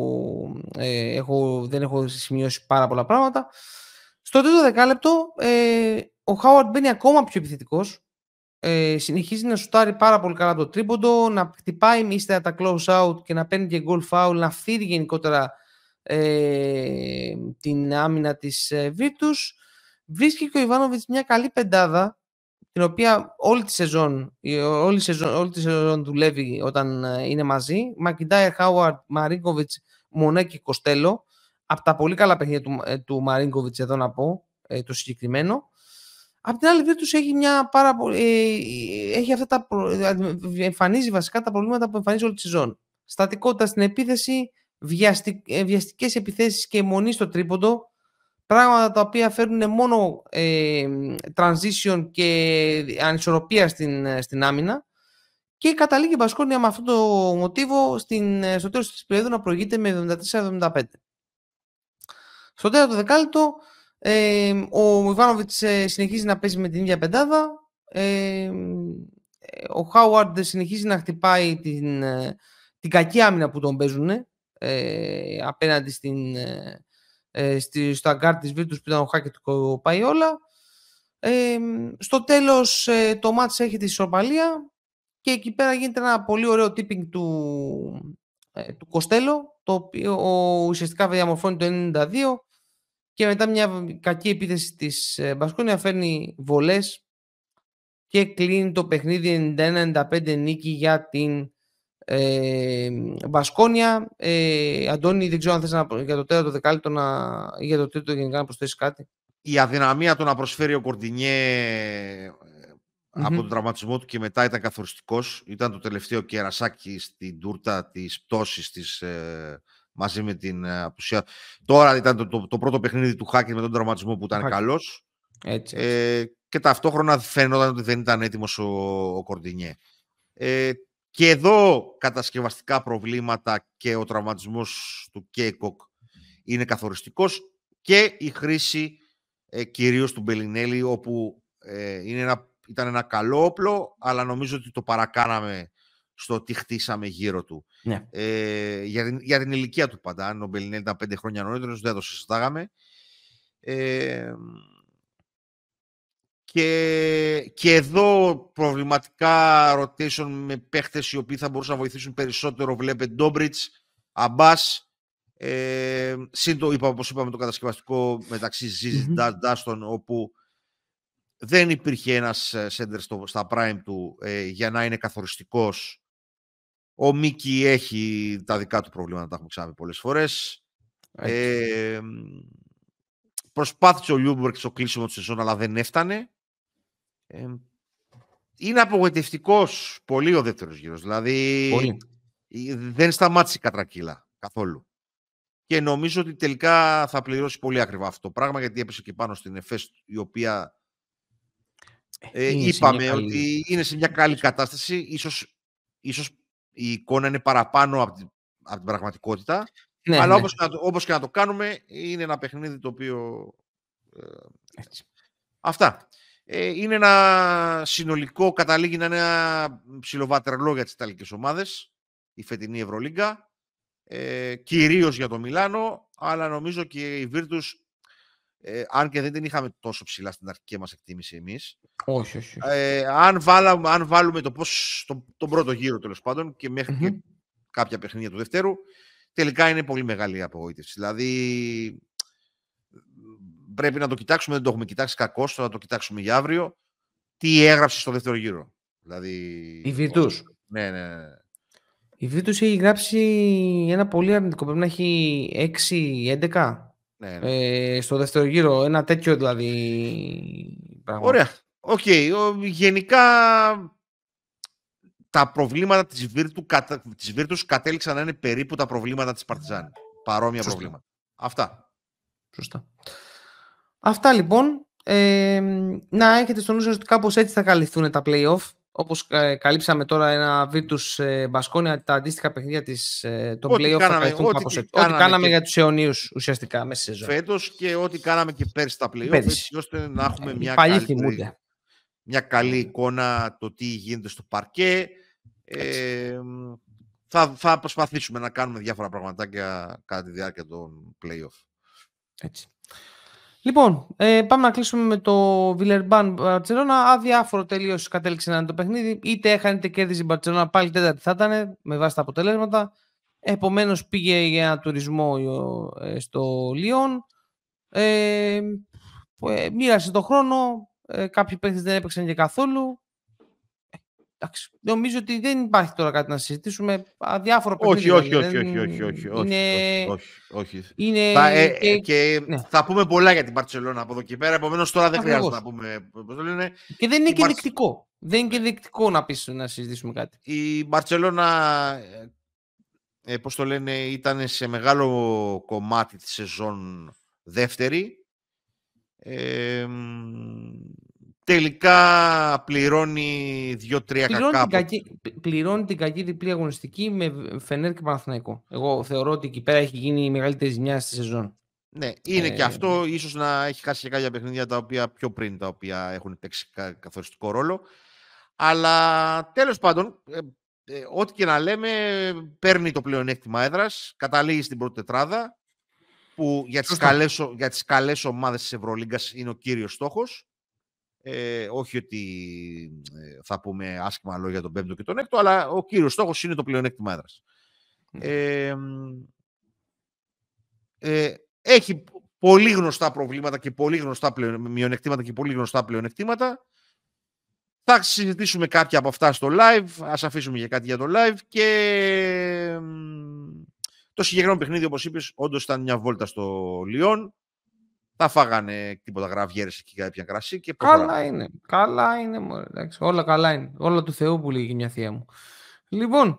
δεν έχω σημειώσει πάρα πολλά πράγματα. Στο τρίτο δεκάλεπτο ο Χάουαρντ μπαίνει ακόμα πιο επιθετικός. Συνεχίζει να σουτάρει πάρα πολύ καλά το τρίποντο, να χτυπάει ύστερα τα close out και να παίρνει και goal foul, να φθείρει γενικότερα την άμυνα της Virtus. Βρίσκει και ο Ιβάνοβιτς μια καλή πεντάδα, την οποία όλη τη σεζόν δουλεύει όταν είναι μαζί. Μακιντάιρ, Χάουαρντ, Μαρίνκοβιτς, Μονέ και Κοστέλο. Από τα πολύ καλά παιχνίδια του Μαρίνκοβιτς εδώ να πω, το συγκεκριμένο. Απ' την άλλη, η Virtus έχει εμφανίζει βασικά τα προβλήματα που εμφανίζει όλη τη σεζόν. Στατικότητα στην επίθεση, βιαστικές επιθέσεις και μονή στο τρίποντο. Πράγματα τα οποία φέρνουν μόνο transition και ανισορροπία στην άμυνα. Και καταλήγει η Μπασκόνια με αυτό το μοτίβο στο τέλος της περίοδου να προηγείται με 74-75. Στο τέταρτο δεκάλεπτο, ο Ιβάνοβιτς συνεχίζει να παίζει με την ίδια πεντάδα. Ο Χάουαρντ συνεχίζει να χτυπάει την κακή άμυνα που τον παίζουν απέναντι στο αγκάρ της Virtus που ήταν ο Χάκετ και ο Παϊόλα. Στο τέλος το μάτς έχει τη ισοπαλία και εκεί πέρα γίνεται ένα πολύ ωραίο tipping του Κοστέλο, το οποίο ουσιαστικά διαμορφώνει το 92. Και μετά μια κακή επίθεση της Μπασκόνια φέρνει βολές και κλείνει το παιχνίδι 91-95 νίκη για την Μπασκόνια. Αντώνη, δεν ξέρω αν θες για το τέταρτο δεκάλεπτο ή για το τρίτο γενικά να προσθέσεις κάτι. Η αδυναμία του να προσφέρει ο Κορντινιέ από τον τραυματισμό του και μετά ήταν καθοριστικός. Ήταν το τελευταίο κερασάκι στην τούρτα της πτώσης της μαζί με την απουσία. Τώρα ήταν το πρώτο παιχνίδι του Χάκετ με τον τραυματισμό που ήταν καλός. Έτσι. Και ταυτόχρονα φαίνονταν ότι δεν ήταν έτοιμος ο Κορντινιέ. Και εδώ κατασκευαστικά προβλήματα και ο τραυματισμός του Κέικοκ είναι καθοριστικός και η χρήση κυρίως του Μπελινέλη, όπου ήταν ένα καλό όπλο, αλλά νομίζω ότι το παρακάναμε στο τι χτίσαμε γύρω του. Ναι. Για την ηλικία του πάντα. Αν ο Μπελινέλη ήταν 5 χρόνια νωρίτερος, δεν το συζητάγαμε. Και εδώ προβληματικά rotation με παίχτες οι οποίοι θα μπορούσαν να βοηθήσουν περισσότερο. Βλέπετε Ντόμπριτς, Αμπάς, όπως είπαμε το κατασκευαστικό μεταξύ Ζίζης Ντάστον, όπου δεν υπήρχε ένας σέντερ στα prime του για να είναι καθοριστικός. Ο Μίκη έχει τα δικά του προβλήματα, τα έχουμε ξαναπεί πολλές φορές. Προσπάθησε ο Λιούμπερκ στο κλείσιμο της σεζόν, αλλά δεν έφτανε. Είναι απογοητευτικός πολύ ο δεύτερος γύρος. Δηλαδή δεν σταμάτησε η κατρακύλα καθόλου. Και νομίζω ότι τελικά θα πληρώσει πολύ ακριβά αυτό το πράγμα, γιατί έπεσε και πάνω στην ΕΦΕΣ, η οποία είπαμε ότι είναι σε μια καλή κατάσταση. Ίσως η εικόνα είναι παραπάνω από την πραγματικότητα. Ναι, αλλά ναι. Όπως και να το κάνουμε, είναι ένα παιχνίδι το οποίο... Αυτά. Είναι ένα συνολικό, καταλήγει να είναι ένα ψιλοβατερλό για τις ιταλικές ομάδες, η φετινή Ευρωλίγκα, κυρίως για το Μιλάνο, αλλά νομίζω και η Virtus, αν και δεν την είχαμε τόσο ψηλά στην αρχική μας εκτίμηση εμείς. Όχι. Αν βάλουμε τον πρώτο γύρο τέλος πάντων και μέχρι και κάποια παιχνίδια του δεύτερου, τελικά είναι πολύ μεγάλη η απογοήτευση. Δηλαδή πρέπει να το κοιτάξουμε, δεν το έχουμε κοιτάξει κακώς, θα το κοιτάξουμε για αύριο. Τι έγραψε στο δεύτερο γύρο. Δηλαδή, η Virtus. Ναι. Η Virtus έχει γράψει ένα πολύ αρνητικό. Πρέπει να έχει 6-11 Ναι. στο δεύτερο γύρο. Ένα τέτοιο δηλαδή πράγμα. Ωραία. Οκ. Γενικά τα προβλήματα της Virtus κατέληξαν να είναι περίπου τα προβλήματα της Παρτιζάν. Παρόμοια Σωστά. προβλήματα. Αυτά. Σωστά. Αυτά λοιπόν. Να έχετε στο νου σας ότι κάπως έτσι θα καλυφθούν τα play-off. Όπως καλύψαμε τώρα ένα Virtus Μπασκόνια, τα αντίστοιχα παιχνίδια των play-off θα καλυφθούν κάπως έτσι. Ό,τι κάναμε για τους αιωνίους ουσιαστικά μέσα σε σεζόν. Φέτος και ό,τι κάναμε και πέρσι τα play-off, έτσι ώστε να έχουμε μια καλή εικόνα το τι γίνεται στο παρκέ. Θα προσπαθήσουμε να κάνουμε διάφορα πραγματάκια κατά τη διάρκεια των play-off. Έτσι. Λοιπόν, πάμε να κλείσουμε με το Villeurbanne Barcelona. Αδιάφορο τελείως κατέληξε να είναι το παιχνίδι. Είτε έχανε είτε κέρδιζε η Barcelona, πάλι τέταρτη θα ήταν με βάση τα αποτελέσματα. Επομένως πήγε για ένα τουρισμό στο Λιόν. Μοίρασε το χρόνο. Κάποιοι παίκτες δεν έπαιξαν και καθόλου. Νομίζω ότι δεν υπάρχει τώρα κάτι να συζητήσουμε. Αδιάφορο παιχνίδι. Όχι. Θα πούμε πολλά για την Barcelona από εδώ και πέρα. Επομένως τώρα δεν χρειάζεται να πούμε. Και δεν είναι και δεκτικό. Δεν είναι και δεκτικό να συζητήσουμε κάτι. Η Barcelona, πώς το λένε, ήταν σε μεγάλο κομμάτι της σεζόν δεύτερη. Τελικά πληρώνει 2-3 κακά. Πληρώνει την κακή διπλή αγωνιστική με Φενέρ και Παναθηναϊκό. Εγώ θεωρώ ότι εκεί πέρα έχει γίνει η μεγαλύτερη ζημιά στη σεζόν. Ναι, είναι και αυτό. Ίσως να έχει χάσει και κάποια παιχνίδια τα οποία πιο πριν, τα οποία έχουν παίξει καθοριστικό ρόλο. Αλλά τέλος πάντων, ό,τι και να λέμε, παίρνει το πλεονέκτημα έδρας, καταλήγει στην πρώτη τετράδα, που για τις καλές ομάδες της Ευρωλίγκας είναι ο κύριος στόχος. Όχι ότι θα πούμε άσχημα λόγια τον πέμπτο και τον έκτο, αλλά ο κύριος στόχος είναι το πλεονέκτημα έδρας. Έχει πολύ γνωστά προβλήματα και πολύ γνωστά μειονεκτήματα και πολύ γνωστά πλεονεκτήματα. Θα συζητήσουμε κάποια από αυτά στο live. Ας αφήσουμε για κάτι για το live. Και το συγκεκριμένο παιχνίδι, όπως είπες, όντως ήταν μια βόλτα στο Λιόν. Θα φάγανε τίποτα γραβιέρες εκεί για κάποια κρασί. Και καλά είναι. Εντάξει, όλα καλά είναι. Όλα του Θεού που λέγει μια θεία μου. Λοιπόν,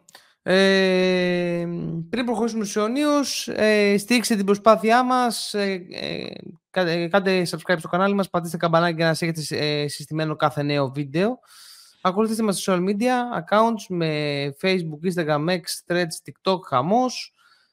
πριν προχωρήσουμε στους αιωνίους, στήριξτε την προσπάθειά μας. Κάντε subscribe στο κανάλι μας, πατήστε καμπανάκι για να σας έχετε συστημένο κάθε νέο βίντεο. Ακολουθήστε μας στα social media accounts με Facebook, Instagram, X, Threads, TikTok, χαμός.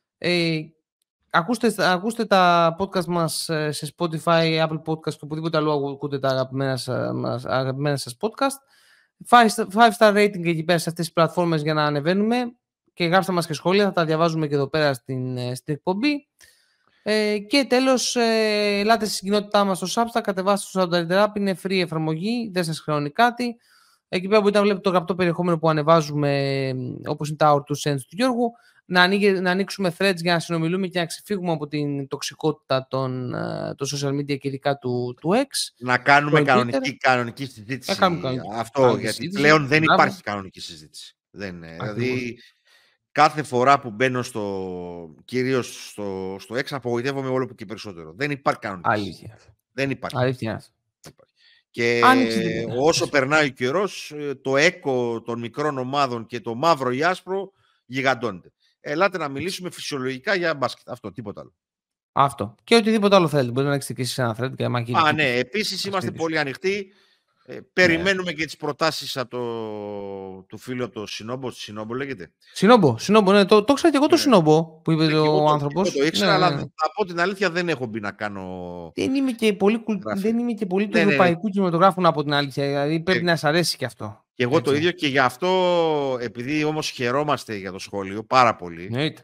Ακούστε τα podcast μας σε Spotify, Apple Podcast και οπουδήποτε αλλού ακούτε τα αγαπημένα σας podcast. 5-star rating εκεί πέρα σε αυτές τις πλατφόρμες για να ανεβαίνουμε και γράψτε μας και σχόλια, θα τα διαβάζουμε και εδώ πέρα στην εκπομπή. Και τέλος, ελάτε στην κοινότητά μας στο Substack, κατεβάστε το Substack App, είναι free εφαρμογή, δεν σας χρεώνει κάτι. Εκεί πέρα μπορείτε να βλέπετε το γραπτό περιεχόμενο που ανεβάζουμε, όπως είναι τα Our Two Cents του Γιώργου, να ανοίξουμε threads για να συνομιλούμε και να ξεφύγουμε από την τοξικότητα των social media και ειδικά του X. Να κάνουμε κανονική συζήτηση. Αυτό, γιατί πλέον δεν υπάρχει κανονική συζήτηση. Δηλαδή, κάθε φορά που μπαίνω κυρίως στο X, απογοητεύομαι όλο που και περισσότερο. Δεν υπάρχει κανονική συζήτηση. Δεν υπάρχει. Αλήθεια. Και όσο περνάει ο καιρός, το έκο των μικρών ομάδων και το μαύρο ή άσπρο γιγαντώνεται. Ελάτε να μιλήσουμε φυσιολογικά για μπάσκετ. Αυτό, τίποτα άλλο. Αυτό. Και οτιδήποτε άλλο θέλετε. Μπορείτε να έχετε και εσείς ένα thread και να ναι. Επίσης είμαστε πολύ ανοιχτοί. Περιμένουμε και τις προτάσεις από του φίλου από το Σινόμπο. Σινόμπο λέγεται. Σινόμπο, ναι. Το ξέρω και εγώ το Σινόμπο που είπε ο άνθρωπος. Εγώ το ήξερα, αλλά θα πω την αλήθεια, δεν έχω μπει να κάνω. Δεν είμαι και πολύ του ευρωπαϊκού κινηματογράφου, να πω την αλήθεια. Δηλαδή πρέπει να σας αρέσει και αυτό. Και εγώ το ίδιο, και γι' αυτό, επειδή όμως χαιρόμαστε για το σχόλιο πάρα πολύ.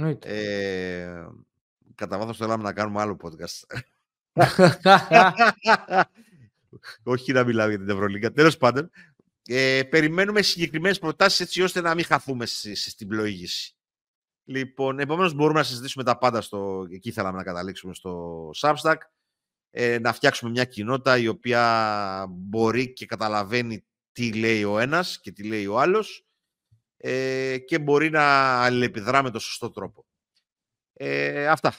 Κατά βάθος θέλαμε να κάνουμε άλλο podcast. Όχι να μιλάμε για την Ευρωλίγκα. Τέλος πάντων, περιμένουμε συγκεκριμένες προτάσεις έτσι ώστε να μην χαθούμε στην πλοήγηση. Λοιπόν, επομένως μπορούμε να συζητήσουμε τα πάντα εκεί θέλαμε να καταλήξουμε στο Substack, να φτιάξουμε μια κοινότητα η οποία μπορεί και καταλαβαίνει τι λέει ο ένας και τι λέει ο άλλος, και μπορεί να αλληλεπιδρά με τον σωστό τρόπο. Αυτά.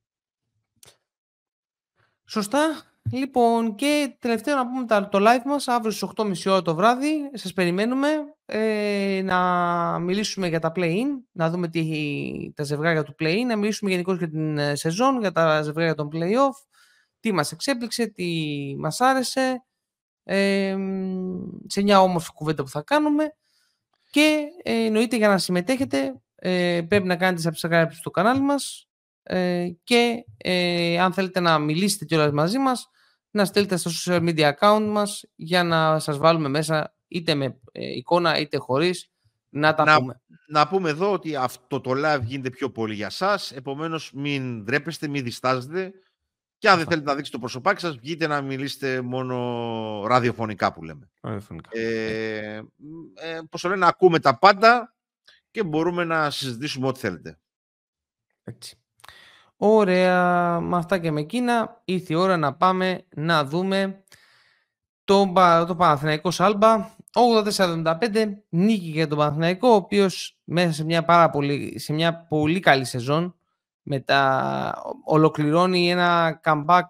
Σωστά. Λοιπόν, και τελευταίο να πούμε το live μας αύριο στις 8.30 ώρα το βράδυ. Σας περιμένουμε να μιλήσουμε για τα play-in, να δούμε τα ζευγάρια του play-in, να μιλήσουμε γενικώς για την σεζόν, για τα ζευγάρια των play-off, τι μας εξέπληξε, τι μας άρεσε, σε μια όμορφη κουβέντα που θα κάνουμε. Και εννοείται για να συμμετέχετε πρέπει να κάνετε subscribe στο κανάλι μας και αν θέλετε να μιλήσετε κιόλας μαζί μας, να στείλετε στο social media account μας για να σας βάλουμε μέσα είτε με εικόνα είτε χωρίς να τα πούμε. Να πούμε εδώ ότι αυτό το live γίνεται πιο πολύ για σας, επομένως μην ντρέπεστε, μην διστάζετε και αν δεν θέλετε να δείξετε το προσωπάκι σας, βγείτε να μιλήσετε μόνο ραδιοφωνικά που λέμε. Πώς το λένε, ακούμε τα πάντα και μπορούμε να συζητήσουμε ό,τι θέλετε. Έτσι. Ωραία, με αυτά και με εκείνα ήρθε η ώρα να πάμε να δούμε το Παναθηναϊκό Σάλμπα. 84-75 νίκη για τον Παναθηναϊκό, ο οποίος μέσα σε μια πολύ καλή σεζόν ολοκληρώνει ένα comeback,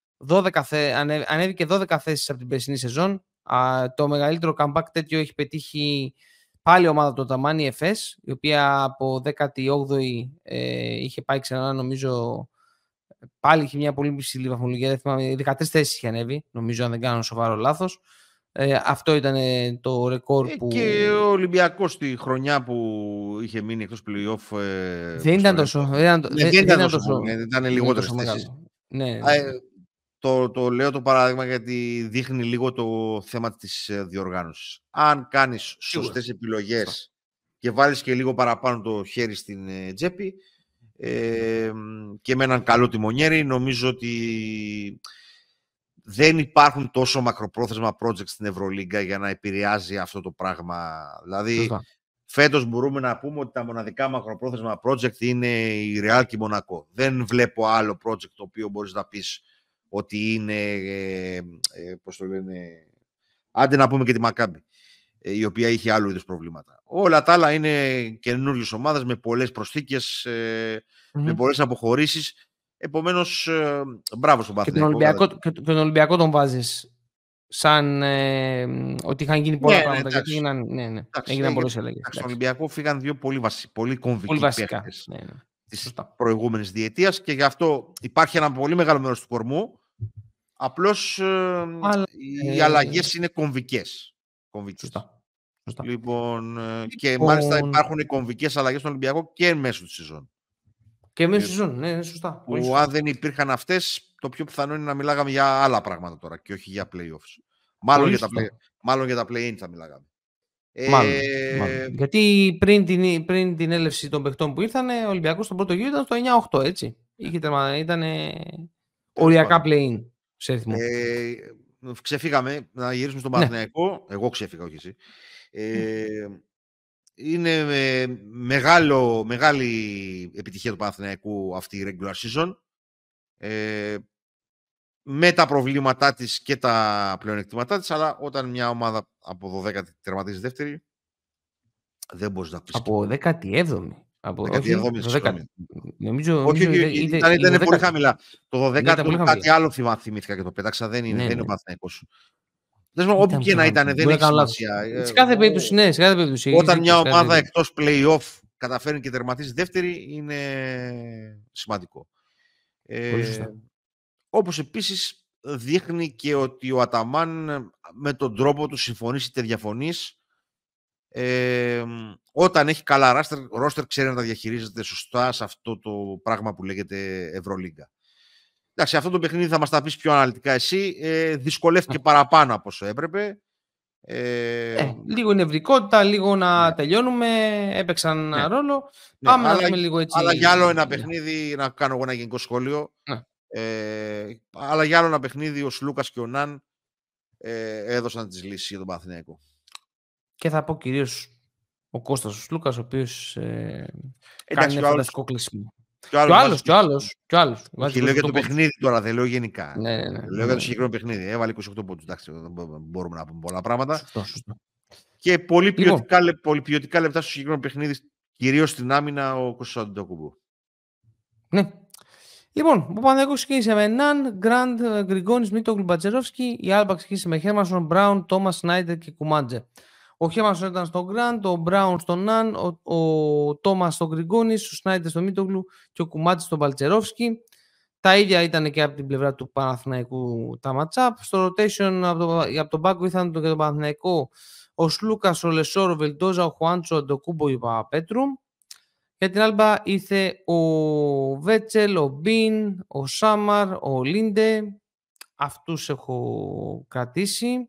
ανέβηκε 12 θέσεις από την περσινή σεζόν. Το μεγαλύτερο comeback τέτοιο έχει πετύχει πάλι η ομάδα του Οταμάνι Εφές, η οποία από 18η είχε πάει ξανά, νομίζω, πάλι είχε μια πολύ ψηλή βαθμολογία, δεν θυμάμαι, 13 θέσεις είχε ανέβει, νομίζω, αν δεν κάνω σοβαρό λάθος. Αυτό ήταν το ρεκόρ που... Και ο Ολυμπιακός τη χρονιά που είχε μείνει εκτός play-off... δεν ήταν τόσο... Δεν ήταν τόσο... Ήταν λιγότερες θέσεις. Ναι. Το λέω το παράδειγμα γιατί δείχνει λίγο το θέμα της διοργάνωσης. Αν κάνεις σωστές επιλογές και βάλεις και λίγο παραπάνω το χέρι στην τσέπη και με έναν καλό τιμονιέρι, νομίζω ότι δεν υπάρχουν τόσο μακροπρόθεσμα projects στην Ευρωλίγκα για να επηρεάζει αυτό το πράγμα. Δηλαδή, φέτος μπορούμε να πούμε ότι τα μοναδικά μακροπρόθεσμα project είναι η Real και η Μονακό. Δεν βλέπω άλλο project το οποίο μπορείς να πεις ότι είναι, πώς το λένε, άντε να πούμε και τη Μακάμπι, η οποία είχε άλλου είδους προβλήματα. Όλα τα άλλα είναι καινούργιες ομάδες με πολλές προσθήκες, με πολλές αποχωρήσεις. Επομένως, μπράβο στον Παναθηναϊκό. Και τον Ολυμπιακό τον βάζεις σαν ότι είχαν γίνει πολλά πράγματα. Γιατί έγιναν πολλές αλλαγές. Στον Ολυμπιακό φύγαν δύο πολύ κομβικοί παίκτες της προηγούμενης διετίας και γι' αυτό υπάρχει ένα πολύ μεγάλο μέρος του κορμού. Απλώς οι αλλαγές είναι κομβικές. Σωστά. Λοιπόν, και μάλιστα υπάρχουν κομβικές αλλαγές στον Ολυμπιακό και μέσω της σεζόν. Και μέσω της σεζόν, ναι, σωστά. Που αν δεν υπήρχαν αυτές, το πιο πιθανό είναι να μιλάγαμε για άλλα πράγματα τώρα και όχι για play-offs. Μάλλον για τα play-in θα μιλάγαμε. Μάλλον. Γιατί πριν την έλευση των παιχτών που ήρθαν, ο Ολυμπιακός στον πρώτο γύρο ήταν στο 9-8, έτσι. Ήταν οριακά play-in σε ρυθμό. Ξεφύγαμε, να γυρίσουμε στον Παναθηναϊκό. Εγώ ξέφυγα, όχι εσύ. Είναι μεγάλη επιτυχία του Παναθηναϊκού αυτή η regular season. Με τα προβλήματά της και τα πλεονεκτήματά της, αλλά όταν μια ομάδα από 12η τερματίζει δεύτερη, δεν μπορείς να πεις. Από 17η. Από 17η. Νομίζω ήταν πολύ χαμηλά. Το 12ο κάτι άλλο θυμήθηκα και το πέταξα. Δεν είναι ο Παναθηναϊκός. Όπου και να ήταν, δεν έχει σημασία. Σε κάθε περίπτωση, ναι. Όταν μια ομάδα εκτός play-off καταφέρνει και τερματίζει δεύτερη, είναι σημαντικό. Όπως επίσης δείχνει και ότι ο Αταμάν με τον τρόπο του συμφωνείς είτε διαφωνείς, όταν έχει καλά ρόστερ ξέρει να τα διαχειρίζεται σωστά σε αυτό το πράγμα που λέγεται Ευρωλίγκα. Εντάξει, αυτό το παιχνίδι θα μας τα πεις πιο αναλυτικά εσύ. Δυσκολεύτηκε παραπάνω από όσο έπρεπε. Λίγο νευρικότητα, λίγο να τελειώνουμε. Έπαιξαν ρόλο. Πάμε να δούμε λίγο έτσι. Αλλά για άλλο ένα παιχνίδι, να κάνω εγώ ένα γενικό σχόλιο. Αλλά για άλλο ένα παιχνίδι, ο Σλούκας και ο Ναν έδωσαν τις λύσεις για τον Παναθηναϊκό. Και θα πω κυρίως ο Κώστας ο Σλούκας, ο οποίος κάνει ένα φανταστικό κλείσιμο. Κι άλλος. Όχι, λέω για το παιχνίδι τώρα, δεν λέω γενικά. Λέω για το συγκεκριμένο παιχνίδι. Έβαλε 28 πόντους. Εντάξει, δεν μπορούμε να πούμε πολλά πράγματα. Σωστό. Και πολύ ποιοτικά λεπτά στο συγκεκριμένο παιχνίδι, κυρίως στην άμυνα, ο Κώστας Αντετοκούμπο. Ναι. Λοιπόν, ο Παναθηναϊκός ξεκίνησε με Ναν, Γκραντ, Γκριγκόνης, Μίτογλου, Μπατζερόφσκι. Η Άλμπα ξεκίνησε με Χέρμανσον, Μπράουν, Τόμας, Σνάιντερ και Κουμάντζε. Ο Χέρμανσον ήταν στον Γκραντ, ο Μπράουν στον Ναν, ο Τόμας στον Γκριγκόνης, ο Σνάιντερ στον Μίτογλου και ο Κουμάντζε στον Μπατζερόφσκι. Τα ίδια ήταν και από την πλευρά του Παναθηναϊκού τα match-up. Στο rotation από τον πάγκο ήρθαν και τον Παναθηναϊκό ο Σλούκας, ο Λεσόρ, ο Βελντόζα, ο Χουάντσο, ο Ντοκούμπο και ο Παπαπέτρου. Για την Άλμπα ήρθε ο Βέτσελ, ο Μπιν, ο Σάμαρ, ο Λίντε. Αυτούς έχω κρατήσει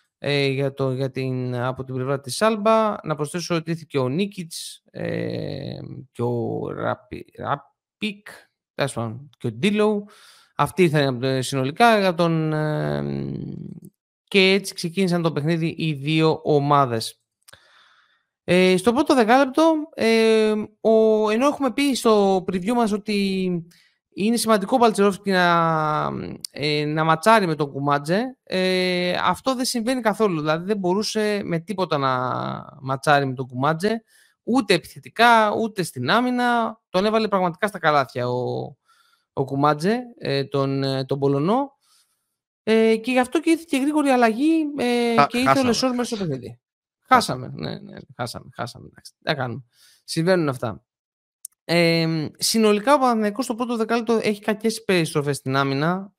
από την πλευρά της Άλμπα. Να προσθέσω ότι ήρθε και ο Νίκιτς και ο Ραπίκ και ο Ντίλοου. Αυτοί ήρθαν συνολικά και έτσι ξεκίνησαν το παιχνίδι οι δύο ομάδες. Στο πρώτο δεκάλεπτο, ενώ έχουμε πει στο preview μας ότι είναι σημαντικό ο Μπαλτσερόφσκι να ματσάρει με τον Κουμάντζε, αυτό δεν συμβαίνει καθόλου. Δηλαδή δεν μπορούσε με τίποτα να ματσάρει με τον Κουμάντζε, ούτε επιθετικά, ούτε στην άμυνα. Τον έβαλε πραγματικά στα καλάθια ο Κουμάντζε, τον Πολωνό. Και γι' αυτό και ήρθε και γρήγορη αλλαγή και ήρθε ο Λεσόρ μέσα στο παιχνίδι. Χάσαμε. Δεν κάνουμε. Συμβαίνουν αυτά. Συνολικά ο Παναθηναϊκός στο πρώτο δεκάλεπτο έχει κακές περιστροφές στην άμυνα.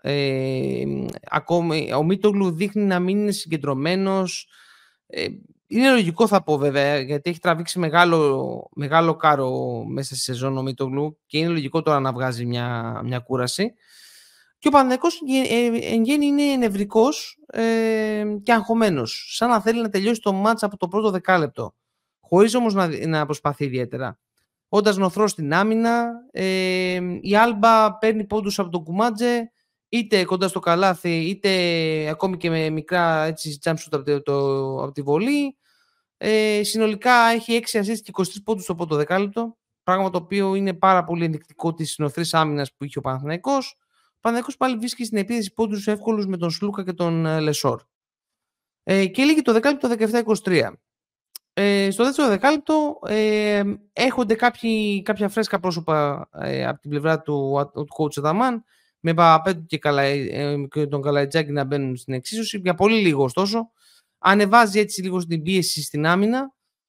Ακόμη ο Μίτογλου δείχνει να μην είναι συγκεντρωμένος. Είναι λογικό θα πω βέβαια, γιατί έχει τραβήξει μεγάλο κάρο μέσα στη σεζόν ο Μίτογλου και είναι λογικό τώρα να βγάζει μια κούραση. Και ο Παναθηναϊκός εν γέννη είναι νευρικός και αγχωμένος, σαν να θέλει να τελειώσει το μάτς από το πρώτο δεκάλεπτο, χωρίς όμως να προσπαθεί ιδιαίτερα. Όντας νοθρός στην άμυνα, η Άλμπα παίρνει πόντους από τον Κουμάντζε, είτε κοντά στο καλάθι, είτε ακόμη και με μικρά jump shoot από τη βολή. Συνολικά έχει 6 assists και 23 πόντους στο πρώτο δεκάλεπτο, πράγμα το οποίο είναι πάρα πολύ ενδεικτικό της νοθρής άμυνας που είχε ο Παναθηναϊκός. Ο Παναθηναϊκός πάλι βρίσκει στην επίθεση πόντους εύκολους με τον Σλούκα και τον Λεσόρ. Και λήγει το δεκάλεπτο 17-23. Στο δεύτερο δεκάλεπτο έχονται κάποια φρέσκα πρόσωπα από την πλευρά του coach Αταμάν, με Παπαπέτρου και τον Καλαϊτζάκη να μπαίνουν στην εξίσωση, για πολύ λίγο ωστόσο. Ανεβάζει έτσι λίγο την πίεση στην άμυνα,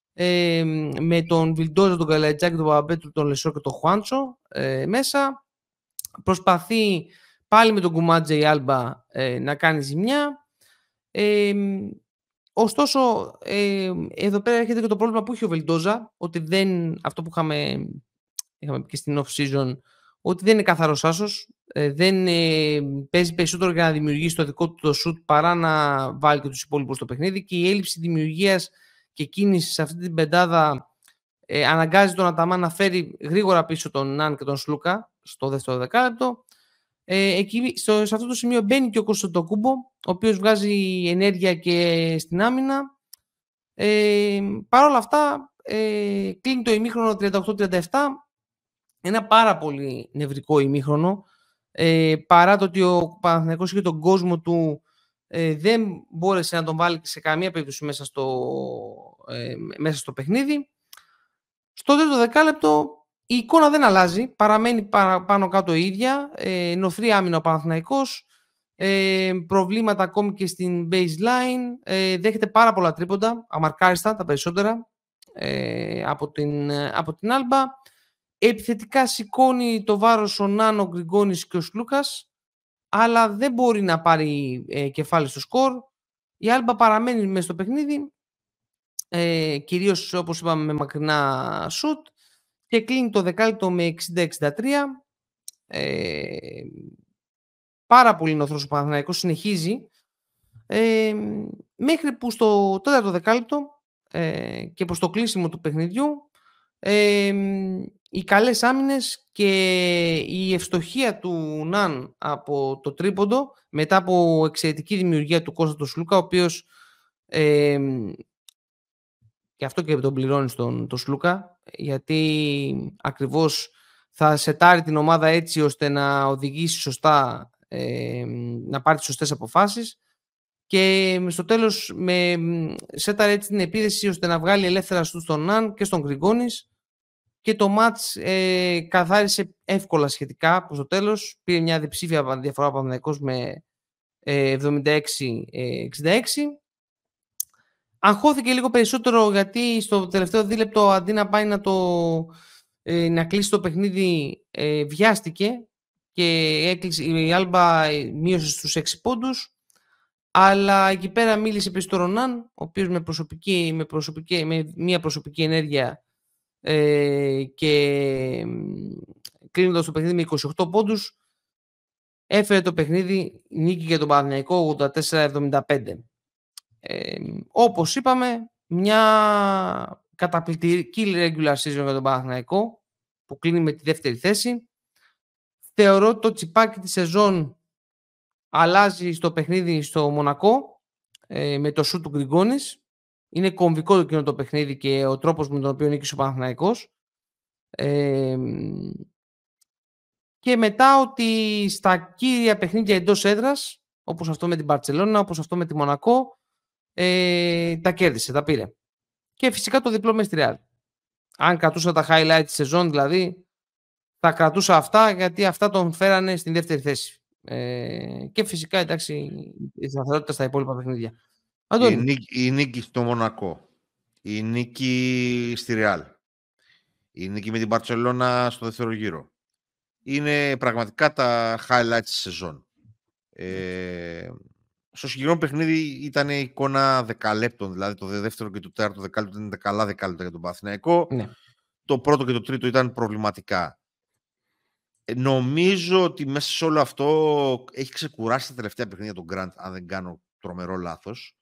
με τον Βιλντόζα, τον Καλαϊτζάκη, τον Παπαπέτρου, τον Λεσόρ και τον Χουάντσο μέσα. Προσπαθεί πάλι με τον Κουμάντζε η Άλμπα να κάνει ζημιά. Ωστόσο, εδώ πέρα έρχεται και το πρόβλημα που είχε ο Βελντόζα, ότι αυτό που είχαμε πει και στην off-season, ότι δεν είναι καθαρός άσος, δεν παίζει περισσότερο για να δημιουργήσει το δικό του το shoot παρά να βάλει και τους υπόλοιπους στο παιχνίδι, και η έλλειψη δημιουργίας και κίνησης σε αυτή την πεντάδα αναγκάζει τον Αταμάν να φέρει γρήγορα πίσω τον Ναν και τον Σλούκα στο δεύτερο δεκάλεπτο. Σε αυτό το σημείο μπαίνει και ο Κώστας Αντετοκούμπο, ο οποίος βγάζει ενέργεια και στην άμυνα. Παρ' όλα αυτά κλείνει το ημίχρονο 38-37, ένα πάρα πολύ νευρικό ημίχρονο, παρά το ότι ο Παναθηναϊκός είχε τον κόσμο του, δεν μπόρεσε να τον βάλει σε καμία περίπτωση μέσα στο παιχνίδι. Στο τρίτο δεκάλεπτο η εικόνα δεν αλλάζει, παραμένει πάνω κάτω η ίδια, νοθρή άμυνα ο Παναθηναϊκός, προβλήματα ακόμη και στην baseline, δέχεται πάρα πολλά τρίποντα, αμαρκάριστα τα περισσότερα, από την Άλμπα. Επιθετικά σηκώνει το βάρος ο Νάνο, ο Γκριγκόνης και ο Σλούκας, αλλά δεν μπορεί να πάρει κεφάλι στο σκορ. Η Άλμπα παραμένει μέσα στο παιχνίδι, κυρίως όπως είπαμε με μακρινά σουτ, και κλείνει το δεκάλεπτο με 60-63. Πάρα πολύ νοθρός ο Παναθηναϊκός, συνεχίζει μέχρι που στο τέταρτο δεκάλεπτο και προς το κλείσιμο του παιχνιδιού, οι καλές άμυνες και η ευστοχία του Ναν από το τρίποντο, μετά από εξαιρετική δημιουργία του Κώστα του Σλούκα, ο οποίος και αυτό και τον πληρώνει τον Σλούκα, γιατί ακριβώς θα σετάρει την ομάδα έτσι ώστε να οδηγήσει σωστά, να πάρει τις σωστές αποφάσεις. και στο τέλος σέταρε έτσι την επίδεση ώστε να βγάλει ελεύθερα στον Ναν και στον Γκριγκόνης, και το μάτς καθάρισε εύκολα σχετικά προς το τέλος. Πήρε μια διψήφια διαφορά Παναθηναϊκός με 76-66. Αγχώθηκε λίγο περισσότερο γιατί στο τελευταίο δίλεπτο, αντί να πάει να κλείσει το παιχνίδι, βιάστηκε και η Άλμπα μείωσε στους 6 πόντους. Αλλά εκεί πέρα μίλησε επίσης στο Ρονάν, ο οποίος με μια προσωπική ενέργεια και κλείνοντας το παιχνίδι με 28 πόντους, έφερε το παιχνίδι νίκη για τον Παναθηναϊκό 84-75. Όπως είπαμε, μια καταπληκτική regular season για τον Παναθηναϊκό, που κλείνει με τη δεύτερη θέση. Θεωρώ ότι το τσιπάκι της σεζόν αλλάζει στο παιχνίδι στο Μονακό, με το σουτ του Γκριγκόνης. Είναι κομβικό εκείνο το παιχνίδι και ο τρόπος με τον οποίο νίκησε ο Παναθηναϊκός. Και μετά ότι στα κύρια παιχνίδια εντός έδρας, όπως αυτό με την Μπαρτσελόνα, όπως αυτό με τη Μονακό, τα κέρδισε, τα πήρε. Και φυσικά το διπλό με στη Ρεάλ. Αν κρατούσα τα highlight της σεζόν, δηλαδή, θα κρατούσα αυτά, γιατί αυτά τον φέρανε στην δεύτερη θέση. Και φυσικά, εντάξει, η σταθερότητα στα υπόλοιπα παιχνίδια. Η νίκη στο Μονακό, η νίκη στη Ρεάλ, η νίκη με την Μπαρτσελόνα στο δεύτερο γύρο, είναι πραγματικά τα highlights της σεζόν. Στο συγκεκριμένο παιχνίδι ήταν η εικόνα δεκαλέπτων, δηλαδή το δεύτερο και το τέταρτο δεκάλεπτο ήταν καλά δεκάλεπτα για τον Παναθηναϊκό. Ναι. Το πρώτο και το τρίτο ήταν προβληματικά. Νομίζω ότι μέσα σε όλο αυτό έχει ξεκουράσει τα τελευταία παιχνίδια τον Γκραντ, αν δεν κάνω τρομερό λάθος.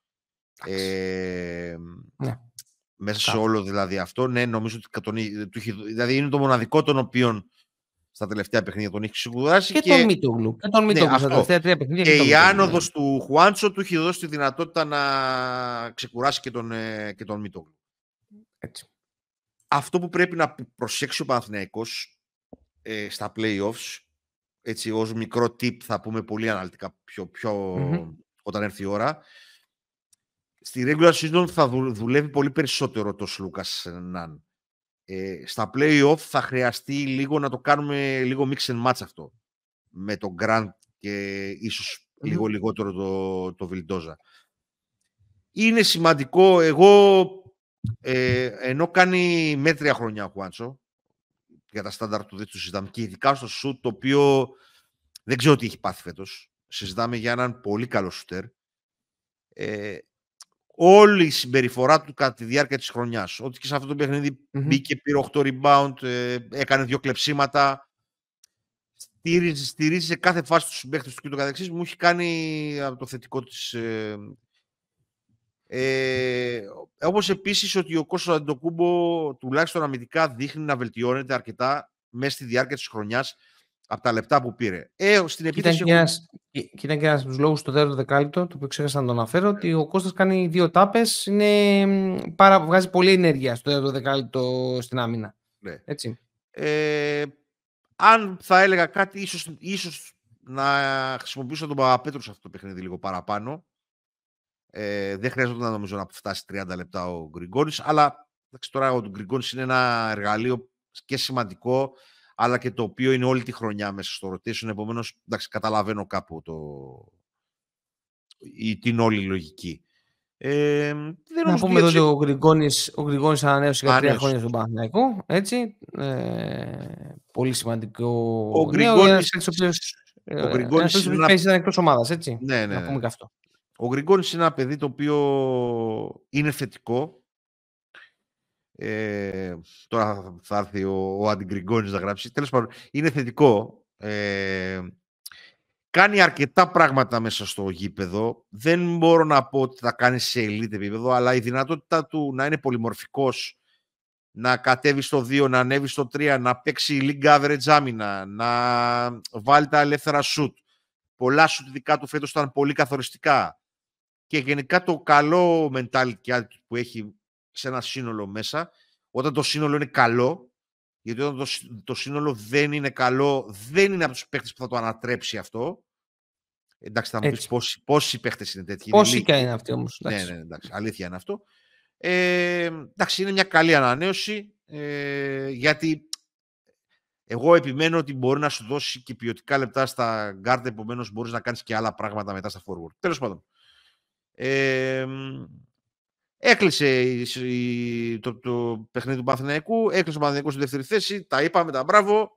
Ναι. Μέσα σε όλο δηλαδή αυτό, ναι, νομίζω ότι δηλαδή είναι το μοναδικό τον οποίον στα τελευταία παιχνίδια τον έχει ξεκουράσει. Και τον Μίτογλου. Και τον Μίτογλου στα τελευταία 3 παιχνίδια. Και η άνοδος του Χουάντσο του έχει δώσει τη δυνατότητα να ξεκουράσει και τον Μίτογλου. Έτσι. Αυτό που πρέπει να προσέξει ο Παναθηναϊκός στα play-offs, έτσι ως μικρό tip θα πούμε πολύ αναλυτικά όταν έρθει η ώρα, στη regular season θα δουλεύει πολύ περισσότερο το Σλούκας Ναν. Στα play-off θα χρειαστεί λίγο να το κάνουμε λίγο mix and match αυτό με τον Grant και ίσως λίγο λιγότερο το Βιλντόζα. Είναι σημαντικό, εγώ ενώ κάνει μέτρια χρονιά ο Χουάντσο για τα στάνταρ του, δεν το συζητάμε, και ειδικά στο σουτ, το οποίο δεν ξέρω τι έχει πάθει φέτος. Συζητάμε για έναν πολύ καλό σουτέρ. Όλη η συμπεριφορά του κατά τη διάρκεια της χρονιάς, ότι και σε αυτό το παιχνίδι μπήκε, πήρε 8 rebound, έκανε 2 κλεψίματα, στηρίζει σε κάθε φάση του συμπαίχτες του και το καθεξής, μου έχει κάνει από το θετικό της. Όπως επίσης ότι ο Κώστας Αντετοκούνμπο τουλάχιστον αμυντικά δείχνει να βελτιώνεται αρκετά μέσα στη διάρκεια της χρονιάς από τα λεπτά που πήρε. Στην επίθεση ήταν και ένας από τους λόγους στο δεύτερο δεκάλεπτο, το οποίο ξέχασα να τον αναφέρω, ότι ο Κώστας κάνει 2 τάπες, βγάζει πολλή ενέργεια στο δεύτερο δεκάλεπτο στην άμυνα. Ναι. Έτσι. Αν θα έλεγα κάτι, ίσως να χρησιμοποιήσω τον Παπαπέτρου σε αυτό το παιχνίδι λίγο παραπάνω. Δεν χρειάζεται να νομίζω να φτάσει 30 λεπτά ο Γκριγκόνης, αλλά τώρα ο Γκριγκόνης είναι ένα εργαλείο και σημαντικό, αλλά και το οποίο είναι όλη τη χρονιά μέσα στο rotation, επομένως καταλαβαίνω κάπου την όλη λογική. Να πούμε εδώ ότι ο Γκριγκόνης ανανέωσε για 3 χρόνια στον Παναθηναϊκό, έτσι. Πολύ σημαντικό. Ο Γκριγκόνης ήταν εκτός ομάδας, έτσι. Ναι. Να πούμε και αυτό. Ο Γκριγκόνης είναι ένα παιδί το οποίο είναι θετικό. Τώρα θα έρθει ο Αντιγκριγκόνης να γράψει. Τέλος πάντων, είναι θετικό. Κάνει αρκετά πράγματα μέσα στο γήπεδο. Δεν μπορώ να πω ότι θα κάνει σε elite επίπεδο, αλλά η δυνατότητα του να είναι πολυμορφικός, να κατέβει στο 2, να ανέβει στο 3, να παίξει league average άμυνα, να βάλει τα ελεύθερα shoot. Πολλά shoot δικά του φέτος ήταν πολύ καθοριστικά. Και γενικά το καλό mentality που έχει σε ένα σύνολο μέσα, όταν το σύνολο είναι καλό, γιατί όταν το σύνολο δεν είναι καλό, δεν είναι από τους παίκτες που θα το ανατρέψει αυτό. Εντάξει, θα μου πεις πόσοι παίχτες είναι τέτοιοι. Πόσοι και είναι αυτοί όμως. Ναι, εντάξει, αλήθεια είναι αυτό. Εντάξει, είναι μια καλή ανανέωση, γιατί εγώ επιμένω ότι μπορεί να σου δώσει και ποιοτικά λεπτά στα guard, επομένως μπορείς να κάνεις και άλλα πράγματα μετά στα forward. Τέλος πάντων. Έκλεισε το παιχνίδι του Παναθηναϊκού, έκλεισε ο Παναθηναϊκός στη δεύτερη θέση, τα είπαμε, τα μπράβο.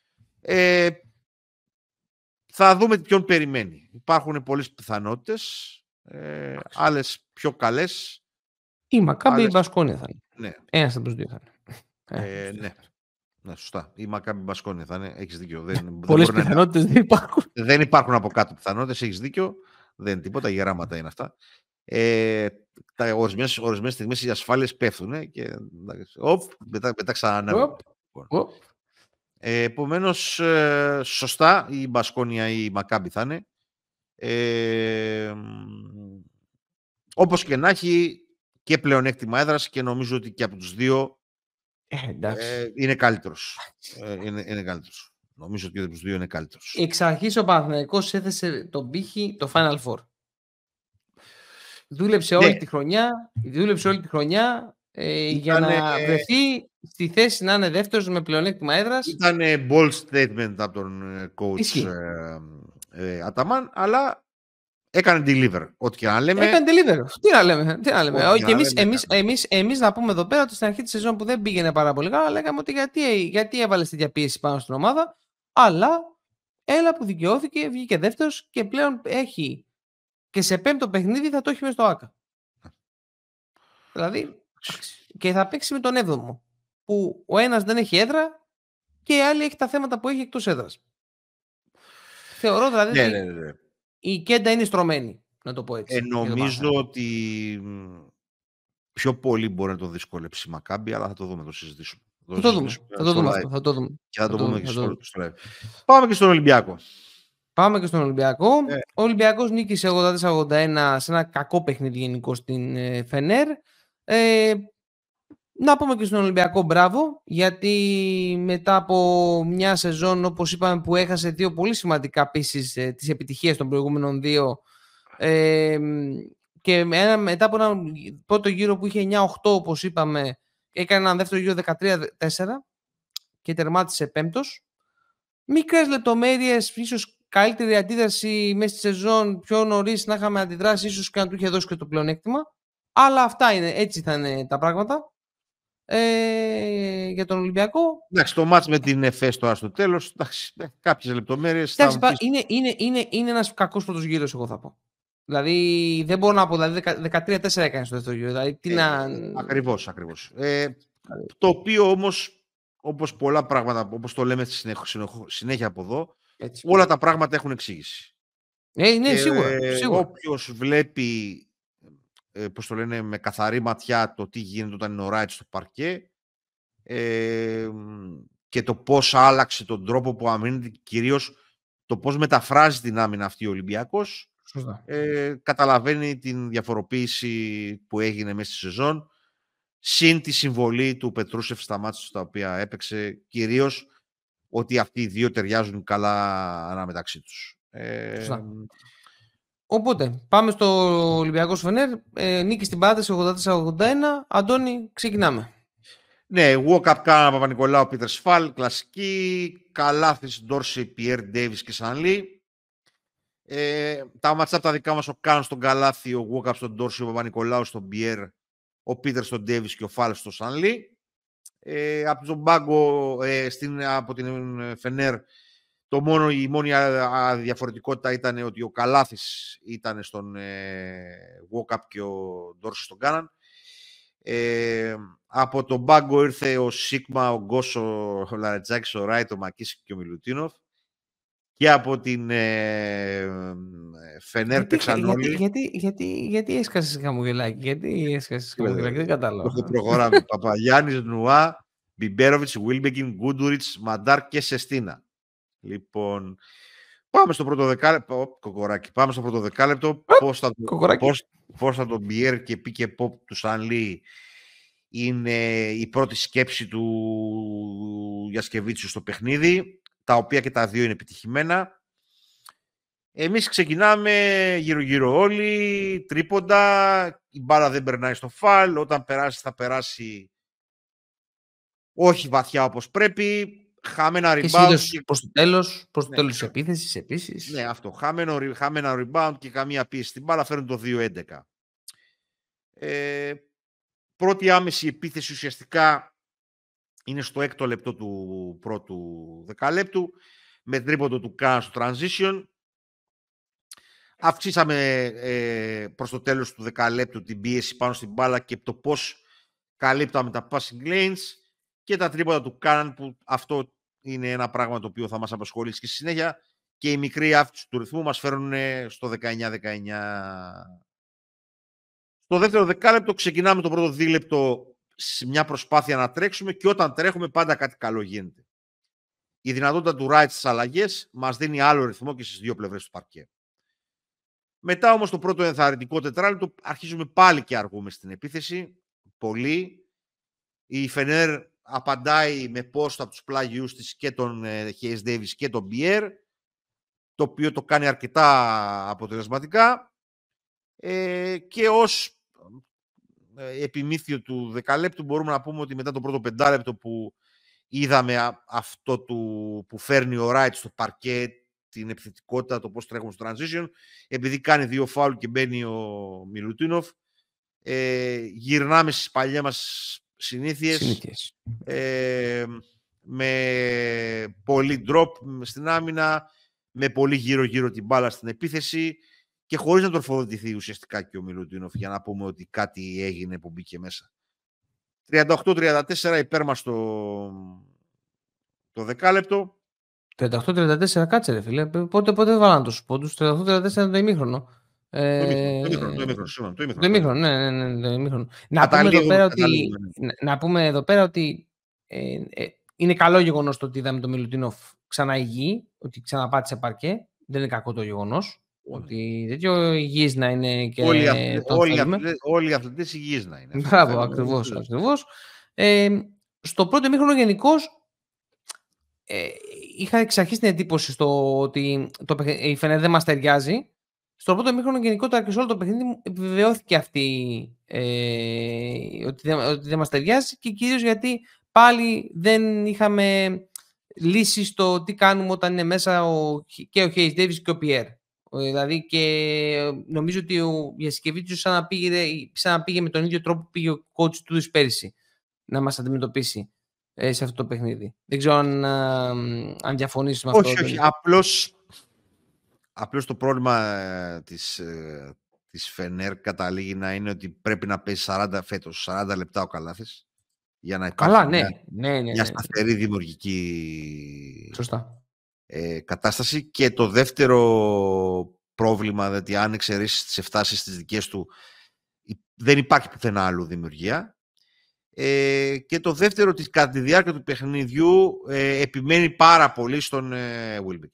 Θα δούμε ποιον περιμένει. Υπάρχουν πολλές πιθανότητες, άλλες πιο καλές. Η Μακάμπι ή η Μπασκόνια θα είναι. Ναι. Ένας από τους δύο θα είναι. Ναι. Ναι, σωστά. Η Μακάμπι Μπασκόνια θα είναι. Έχεις δίκιο. Πολλές πιθανότητες δεν υπάρχουν. Δεν υπάρχουν από κάτω πιθανότητες. Έχεις δίκιο. Δεν είναι τίποτα. Γεράματα είναι αυτά. Τα ορισμένες στιγμές οι ασφάλειες πέφτουν και μετά ξανανεύουν. Επομένως, σωστά η Μπασκόνια ή η Μακάμπι θα είναι. Όπως και να έχει και πλεονέκτημα έδρας και νομίζω ότι και από τους δύο είναι καλύτερος. Είναι καλύτερος. Νομίζω ότι από τους δύο είναι καλύτερος. Εξ αρχής ο Παναθηναϊκός έθεσε τον πύχη το Final Four. Δούλεψε όλη τη χρονιά για να βρεθεί στη θέση να είναι δεύτερος με πλεονέκτημα έδρας. Ήταν bold statement από τον coach Αταμάν, αλλά έκανε deliver. Ό,τι και να λέμε. Έκανε deliver. Τι να λέμε. Και εμείς να πούμε εδώ πέρα ότι στην αρχή της σεζόν που δεν πήγαινε πάρα πολύ καλά, λέγαμε ότι γιατί έβαλε τέτοια πίεση πάνω στην ομάδα, αλλά έλα που δικαιώθηκε, βγήκε δεύτερος και πλέον έχει και σε πέμπτο παιχνίδι θα το έχει μέσα στο ΆΚΑ. Δηλαδή, και θα παίξει με τον 7ο, που ο ένας δεν έχει έδρα και η άλλη έχει τα θέματα που έχει εκτός έδρας. Θεωρώ δηλαδή ότι η Κέντα είναι στρωμένη, να το πω έτσι. Νομίζω ότι πιο πολύ μπορεί να το δυσκολέψει η Μακάμπι, αλλά θα το δούμε, το συζητήσουμε. Θα το δούμε αυτό. Και θα το δούμε και στο live. Πάμε και στον Ολυμπιακό. Ο Ολυμπιακός νίκησε 84-81 σε ένα κακό παιχνίδι γενικό στην Φενέρ. Να πούμε και στον Ολυμπιακό μπράβο, γιατί μετά από μια σεζόν, όπως είπαμε, που έχασε δύο πολύ σημαντικά πieces της επιτυχίας των προηγούμενων δύο, και μετά από ένα πρώτο γύρο που είχε 9-8, όπως είπαμε, έκανε έναν δεύτερο γύρο 13-4 και τερμάτισε πέμπτος. Μικρές λεπτομέρειες, ίσως καλύτερη αντίδραση μέσα στη σεζόν, πιο νωρίς να είχαμε αντιδράσει, ίσως και να του είχε δώσει και το πλεονέκτημα. Αλλά αυτά είναι, έτσι θα είναι τα πράγματα. Για τον Ολυμπιακό. Εντάξει, το μάτς με την ΕΦΕΣ τώρα στο τέλος, κάποιες λεπτομέρειες. Είναι ένας κακός πρώτος γύρος, εγώ θα πω. Δηλαδή δεν μπορώ να πω, δηλαδή 13-4 έκανε στο δεύτερο γύρο. Δηλαδή, Ακριβώς. Το οποίο όμως, όπως πολλά πράγματα, όπως το λέμε συνέχεια από εδώ, έτσι, όλα τα πράγματα έχουν εξήγηση. Ναι, σίγουρα. Όποιος βλέπει, πώς το λένε, με καθαρή ματιά το τι γίνεται όταν είναι ο Ράιτ στο παρκέ, και το πώς άλλαξε τον τρόπο που αμήνεται, κυρίως το πώς μεταφράζει την άμυνα αυτή ο Ολυμπιακός, καταλαβαίνει την διαφοροποίηση που έγινε μέσα στη σεζόν, συν τη συμβολή του Πετρούσεφ στα μάτια στα οποία έπαιξε, κυρίως ότι αυτοί οι δύο ταιριάζουν καλά ανάμεταξύ τους. Οπότε, πάμε στο Ολυμπιακό Φενέρ. Νίκη στην παράταση 84-81. Αντώνη, ξεκινάμε. Ναι, walk-up κάνα Παπα-Νικολάου, Πίτερ Σφάλ, κλασική. Καλάθης, Ντόρσεϊ, Πιέρ, Ντέιβις και Σανλή. Τα ματσάπ τα δικά μας, ο Κάνον στον Καλάθη, ο walk-up στον Ντόρσεϊ, ο Παπα-Νικολάου στον Πιέρ, ο Πίτερ στον Ντέιβις και ο Φάλ στον Σανλή. Από τον πάγκο, από την Φενέρ, η μόνη διαφορετικότητα ήταν ότι ο Καλάθης ήταν στον walk-up και ο Ντόρσεϊ στον Κάναν. Από τον πάγκο ήρθε ο Σίγμα, ο Γκόσο, ο Λαρετζάκης, ο Ράιτ, ο Μακίσικ και ο Μιλουτίνοφ. Και από την Φενέρ παίξαν όλοι. Γιατί έσκασες χαμογελάκι, δεν κατάλαβα. Προχωράμε. Παπαγιάννης, Νουά, Μπιμπέροβιτς, Βίλμπεκιν, Γκούντουριτς, Μαντάρ και Σεστίνα. Λοιπόν, πάμε στο πρώτο δεκάλεπτο. Πάμε στο πρώτο δεκάλεπτο. Πώς θα τον Μπιέρ και Πίκε Ποπ του Σανλή είναι η πρώτη σκέψη του Γιασκεβίτσιου στο παιχνίδι, τα οποία και τα δύο είναι επιτυχημένα. Εμείς ξεκινάμε γύρω-γύρω όλοι, τρίποντα, η μπάλα δεν περνάει στο φαλ, όταν περάσει θα περάσει όχι βαθιά όπως πρέπει, χαμένα rebound. Και συνήθως προς το τέλος Ναι, της επίθεσης επίσης. ναι, αυτό, χαμένα rebound και καμία πίεση στην μπάλα φέρνουν το 2-11. Πρώτη άμεση επίθεση ουσιαστικά είναι στο 6ο λεπτό του πρώτου δεκαλέπτου, με τρίποντο του Καν στο transition. Αυξήσαμε προς το τέλος του δεκαλέπτου την πίεση πάνω στην μπάλα και το πώς καλύπταμε τα passing lanes και τα τρίποντα του Καν, που αυτό είναι ένα πράγμα το οποίο θα μας απασχολήσει και στη συνέχεια, και η μικρή αύξηση του ρυθμού μας φέρνουν στο 19-19. Στο δεύτερο δεκάλεπτο ξεκινάμε το πρώτο δίλεπτο σε μια προσπάθεια να τρέξουμε και όταν τρέχουμε πάντα κάτι καλό γίνεται. Η δυνατότητα του Wright στις αλλαγές μας δίνει άλλο ρυθμό και στις δύο πλευρές του παρκέ. Μετά όμως το πρώτο ενθαρρυντικό τετράλεπτο αρχίζουμε πάλι και αργούμε στην επίθεση. Πολύ. Η Φενέρ απαντάει με πόστο από τους πλάγιους της και τον Hayes Davis και τον Bier, το οποίο το κάνει αρκετά αποτελεσματικά, και ως επιμήθειο του δεκαλέπτου μπορούμε να πούμε ότι μετά το πρώτο πεντάλεπτο που είδαμε αυτό που φέρνει ο Wright στο παρκέ, την επιθετικότητα, το πώς τρέχουμε στο transition, επειδή κάνει 2 φάουλ και μπαίνει ο Μιλουτίνοφ, γυρνάμε στις παλιές μας συνήθειες, με πολύ drop στην άμυνα, με πολύ γύρω-γύρω την μπάλα στην επίθεση και χωρίς να τροφοδοτηθεί ουσιαστικά και ο Μιλουτίνοφ, για να πούμε ότι κάτι έγινε που μπήκε μέσα. 38-34 υπέρ μας το δεκάλεπτο. 38-34, κάτσε ρε φίλε. Πότε βάλαν τόσους πόντους? 38-34 είναι το ημίχρονο. Το ημίχρονο, ναι, το ημίχρονο. Να πούμε εδώ πέρα ότι είναι καλό γεγονός το ότι είδαμε τον Μιλουτίνοφ ξανά υγιή, ότι ξαναπάτησε παρκέ. Δεν είναι κακό το γεγονός. Ότι τέτοιο υγιής να είναι και όλοι οι αθλητές υγιείς να είναι. Μπράβο, ακριβώς. Στο πρώτο ημίχρονο γενικώς είχα εξ αρχής την εντύπωση στο ότι η Φενέρ δεν μας ταιριάζει. Στο πρώτο ημίχρονο γενικότερα και σε όλο το παιχνίδι μου επιβεβαιώθηκε αυτή ότι δεν μας ταιριάζει, και κυρίως γιατί πάλι δεν είχαμε λύσει στο τι κάνουμε όταν είναι μέσα και ο Hayes Davis και ο Pierre. Δηλαδή, και νομίζω ότι ο Γιασκεβίτσιος σαν να πήγε με τον ίδιο τρόπο που πήγε ο coach του πέρυσι να μας αντιμετωπίσει σε αυτό το παιχνίδι. Δεν ξέρω αν διαφωνήσεις με αυτό. Όχι. Απλώς το πρόβλημα της Φενέρ καταλήγει να είναι ότι πρέπει να παίζει 40 λεπτά ο Καλάθης για να υπάρχει μια σταθερή δημιουργική κατάσταση. Και το δεύτερο πρόβλημα, δηλαδή αν εξαιρέσεις τις εφτάσεις τις δικές του, δεν υπάρχει πουθενά άλλου δημιουργία. Και το δεύτερο, ότι κατά τη διάρκεια του παιχνιδιού επιμένει πάρα πολύ στον Wilbeck.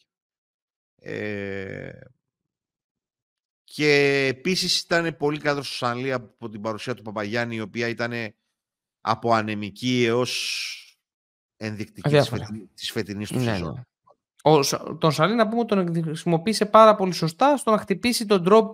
Και επίσης ήταν πολύ κάτω στο Σανλή από την παρουσία του Παπαγιάννη, η οποία ήταν από ανεμική έως ενδεικτική της φετινής του σεζόν. Τον Σαλή, να πούμε, ότι τον χρησιμοποίησε πάρα πολύ σωστά στο να χτυπήσει τον drop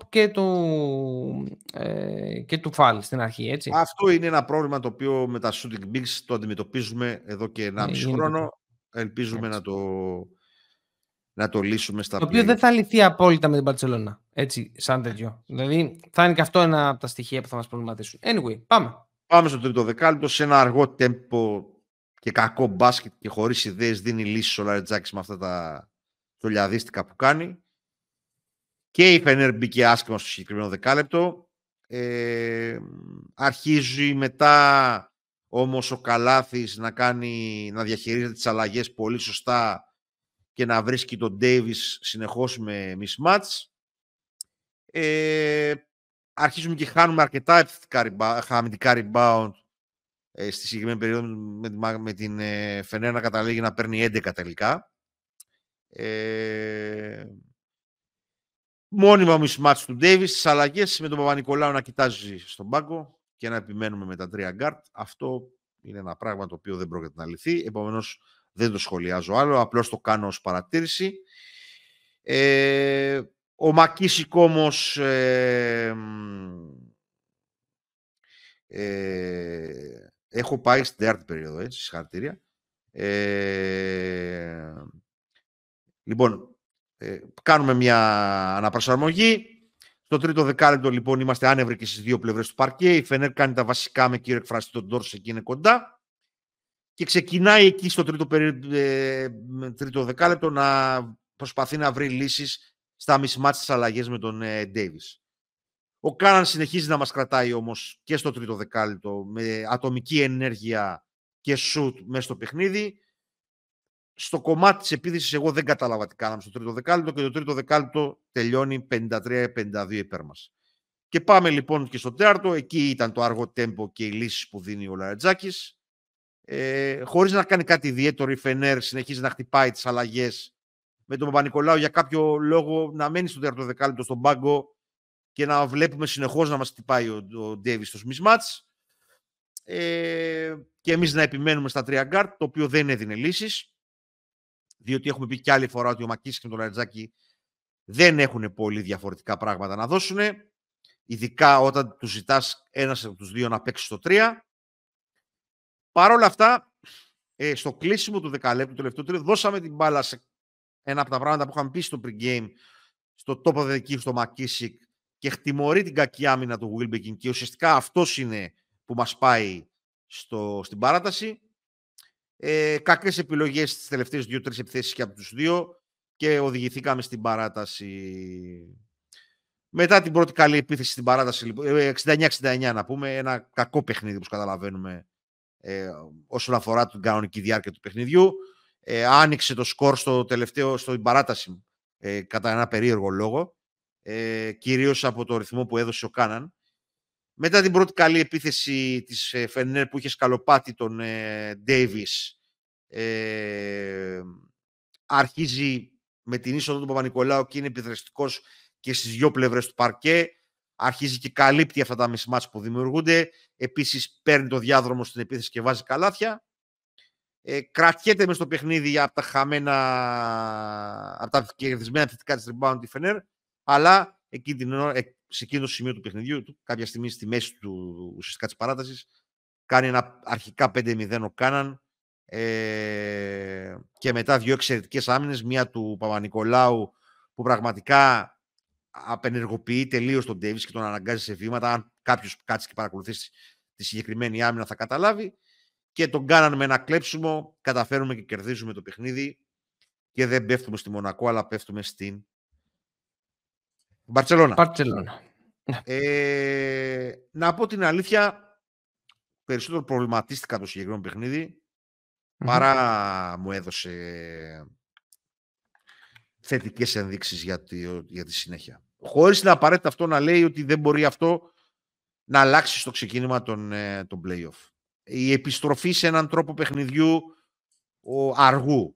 και του fall στην αρχή, έτσι. Αυτό είναι ένα πρόβλημα το οποίο με τα shooting bigs το αντιμετωπίζουμε εδώ και 1,5 χρόνο. Ελπίζουμε να το λύσουμε στα πλέον. Το οποίο δεν θα λυθεί απόλυτα με την Μπαρτσελόνα, έτσι, σαν τέτοιο. Δηλαδή θα είναι και αυτό ένα από τα στοιχεία που θα μας προβληματίσουν. Anyway, πάμε. Πάμε στο τρίτο δεκάλεπτο, σε ένα αργό τέμπο και κακό μπάσκετ και χωρίς ιδέες δίνει λύσεις ο Λαρετζάκης με αυτά τα τολιαδίστικα που κάνει. Και η Φενέρ μπήκε άσχημα στο συγκεκριμένο δεκάλεπτο. Αρχίζει μετά όμως ο Καλάθης να διαχειρίζεται τις αλλαγές πολύ σωστά και να βρίσκει τον Ντέιβις συνεχώς με mismatch. Αρχίζουμε και χάνουμε αρκετά αμυντικά rebound στη συγκεκριμένη περίοδο, με την Φενέρ να καταλήγει να παίρνει 11 τελικά. Μόνιμα mismatch του Davis, στις αλλαγές με τον Παπα-Νικολάου να κοιτάζει στον πάγκο και να επιμένουμε με τα 3 guard. Αυτό είναι ένα πράγμα το οποίο δεν πρόκειται να λυθεί, επομένως δεν το σχολιάζω άλλο, απλώς το κάνω ως παρατήρηση. Ο Μακίσικ όμως έχω πάει στην τέταρτη περίοδο, έτσι, συγχαρητήρια. Λοιπόν, κάνουμε μια αναπροσαρμογή. Στο τρίτο δεκάλεπτο, λοιπόν, είμαστε άνευροι και στις δύο πλευρές του παρκέ. Η Φενέρ κάνει τα βασικά με κύριο εκφραστή, τον Ντόρσε, εκεί είναι κοντά. Και ξεκινάει εκεί στο τρίτο δεκάλεπτο να προσπαθεί να βρει λύσεις στα mismatch της αλλαγές με τον Davis. Ο Κάναν συνεχίζει να μας κρατάει όμως και στο τρίτο δεκάλεπτο με ατομική ενέργεια και shoot μέσα στο παιχνίδι. Στο κομμάτι της επίθεσης εγώ δεν κατάλαβα τι κάναμε στο τρίτο δεκάλεπτο και το τρίτο δεκάλεπτο τελειώνει 53-52 υπέρ μας. Και πάμε λοιπόν και στο τέταρτο. Εκεί ήταν το αργό τέμπο και οι λύσεις που δίνει ο Λαρετζάκης. Χωρίς να κάνει κάτι ιδιαίτερο, η Φενέρ συνεχίζει να χτυπάει τις αλλαγές με τον Παπα-Νικολάου για κάποιο λόγο να μένει στο τέταρτο δεκάλεπτο στον πάγκο και να βλέπουμε συνεχώς να μας χτυπάει ο Ντέιβις στους mismatch. Και εμείς να επιμένουμε στα 3 guard, το οποίο δεν έδινε λύσεις, διότι έχουμε πει και άλλη φορά ότι ο Μακίσικ και τον Λαρετζάκη δεν έχουν πολύ διαφορετικά πράγματα να δώσουν, ειδικά όταν τους ζητάς ένας από τους δύο να παίξει στο 3. Παρ' όλα αυτά, στο κλείσιμο του δεκαλέπτου, το τελευταίο τρίτο, δώσαμε την μπάλα σε ένα από τα πράγματα που είχαμε πει στο pre-game, στο top of the key, στο Μακίσικ, και χτιμωρεί την κακή άμυνα του Wilbekin και ουσιαστικά αυτός είναι που μας πάει στην παράταση. Κακές επιλογές στις τελευταίες 2-3 επιθέσεις και από τους δύο και οδηγηθήκαμε στην παράταση. Μετά την πρώτη καλή επίθεση στην παράταση, 69-69 να πούμε, ένα κακό παιχνίδι όπως καταλαβαίνουμε όσον αφορά την κανονική διάρκεια του παιχνιδιού. Άνοιξε το σκορ στην παράταση κατά ένα περίεργο λόγο, κυρίως από το ρυθμό που έδωσε ο Κάναν. Μετά την πρώτη καλή επίθεση της Φενέρ που είχε σκαλοπάτι τον Ντέιβις, αρχίζει με την είσοδο του Παπα-Νικολάου και είναι επιδραστικός και στις δύο πλευρές του παρκέ. Αρχίζει και καλύπτει αυτά τα mismatch που δημιουργούνται. Επίσης παίρνει το διάδρομο στην επίθεση και βάζει καλάθια. Κρατιέται μες στο παιχνίδι από τα κερδισμένα θετικά της rebound τη Φενέρ, αλλά σε εκείνο το σημείο του παιχνιδιού, κάποια στιγμή στη μέση του ουσιαστικά της παράτασης, κάνει ένα αρχικά 5-0 ο Κάναν και μετά δύο εξαιρετικές άμυνες, μία του Παπα-Νικολάου που πραγματικά απενεργοποιεί τελείως τον Ντέιβις και τον αναγκάζει σε βήματα. Αν κάποιος κάτσει και παρακολουθήσει τη συγκεκριμένη άμυνα θα καταλάβει. Και τον Κάναν με ένα κλέψιμο, καταφέρουμε και κερδίζουμε το παιχνίδι και δεν πέφτουμε στη Μονακό, αλλά πέφτουμε στην Μπαρτσελώνα. Να πω την αλήθεια, περισσότερο προβληματίστηκα το συγκεκριμένο παιχνίδι παρά μου έδωσε θετικές ενδείξεις για τη συνέχεια. Χωρίς να απαραίτητα αυτό να λέει ότι δεν μπορεί αυτό να αλλάξει στο ξεκίνημα των play-off. Η επιστροφή σε έναν τρόπο παιχνιδιού αργού,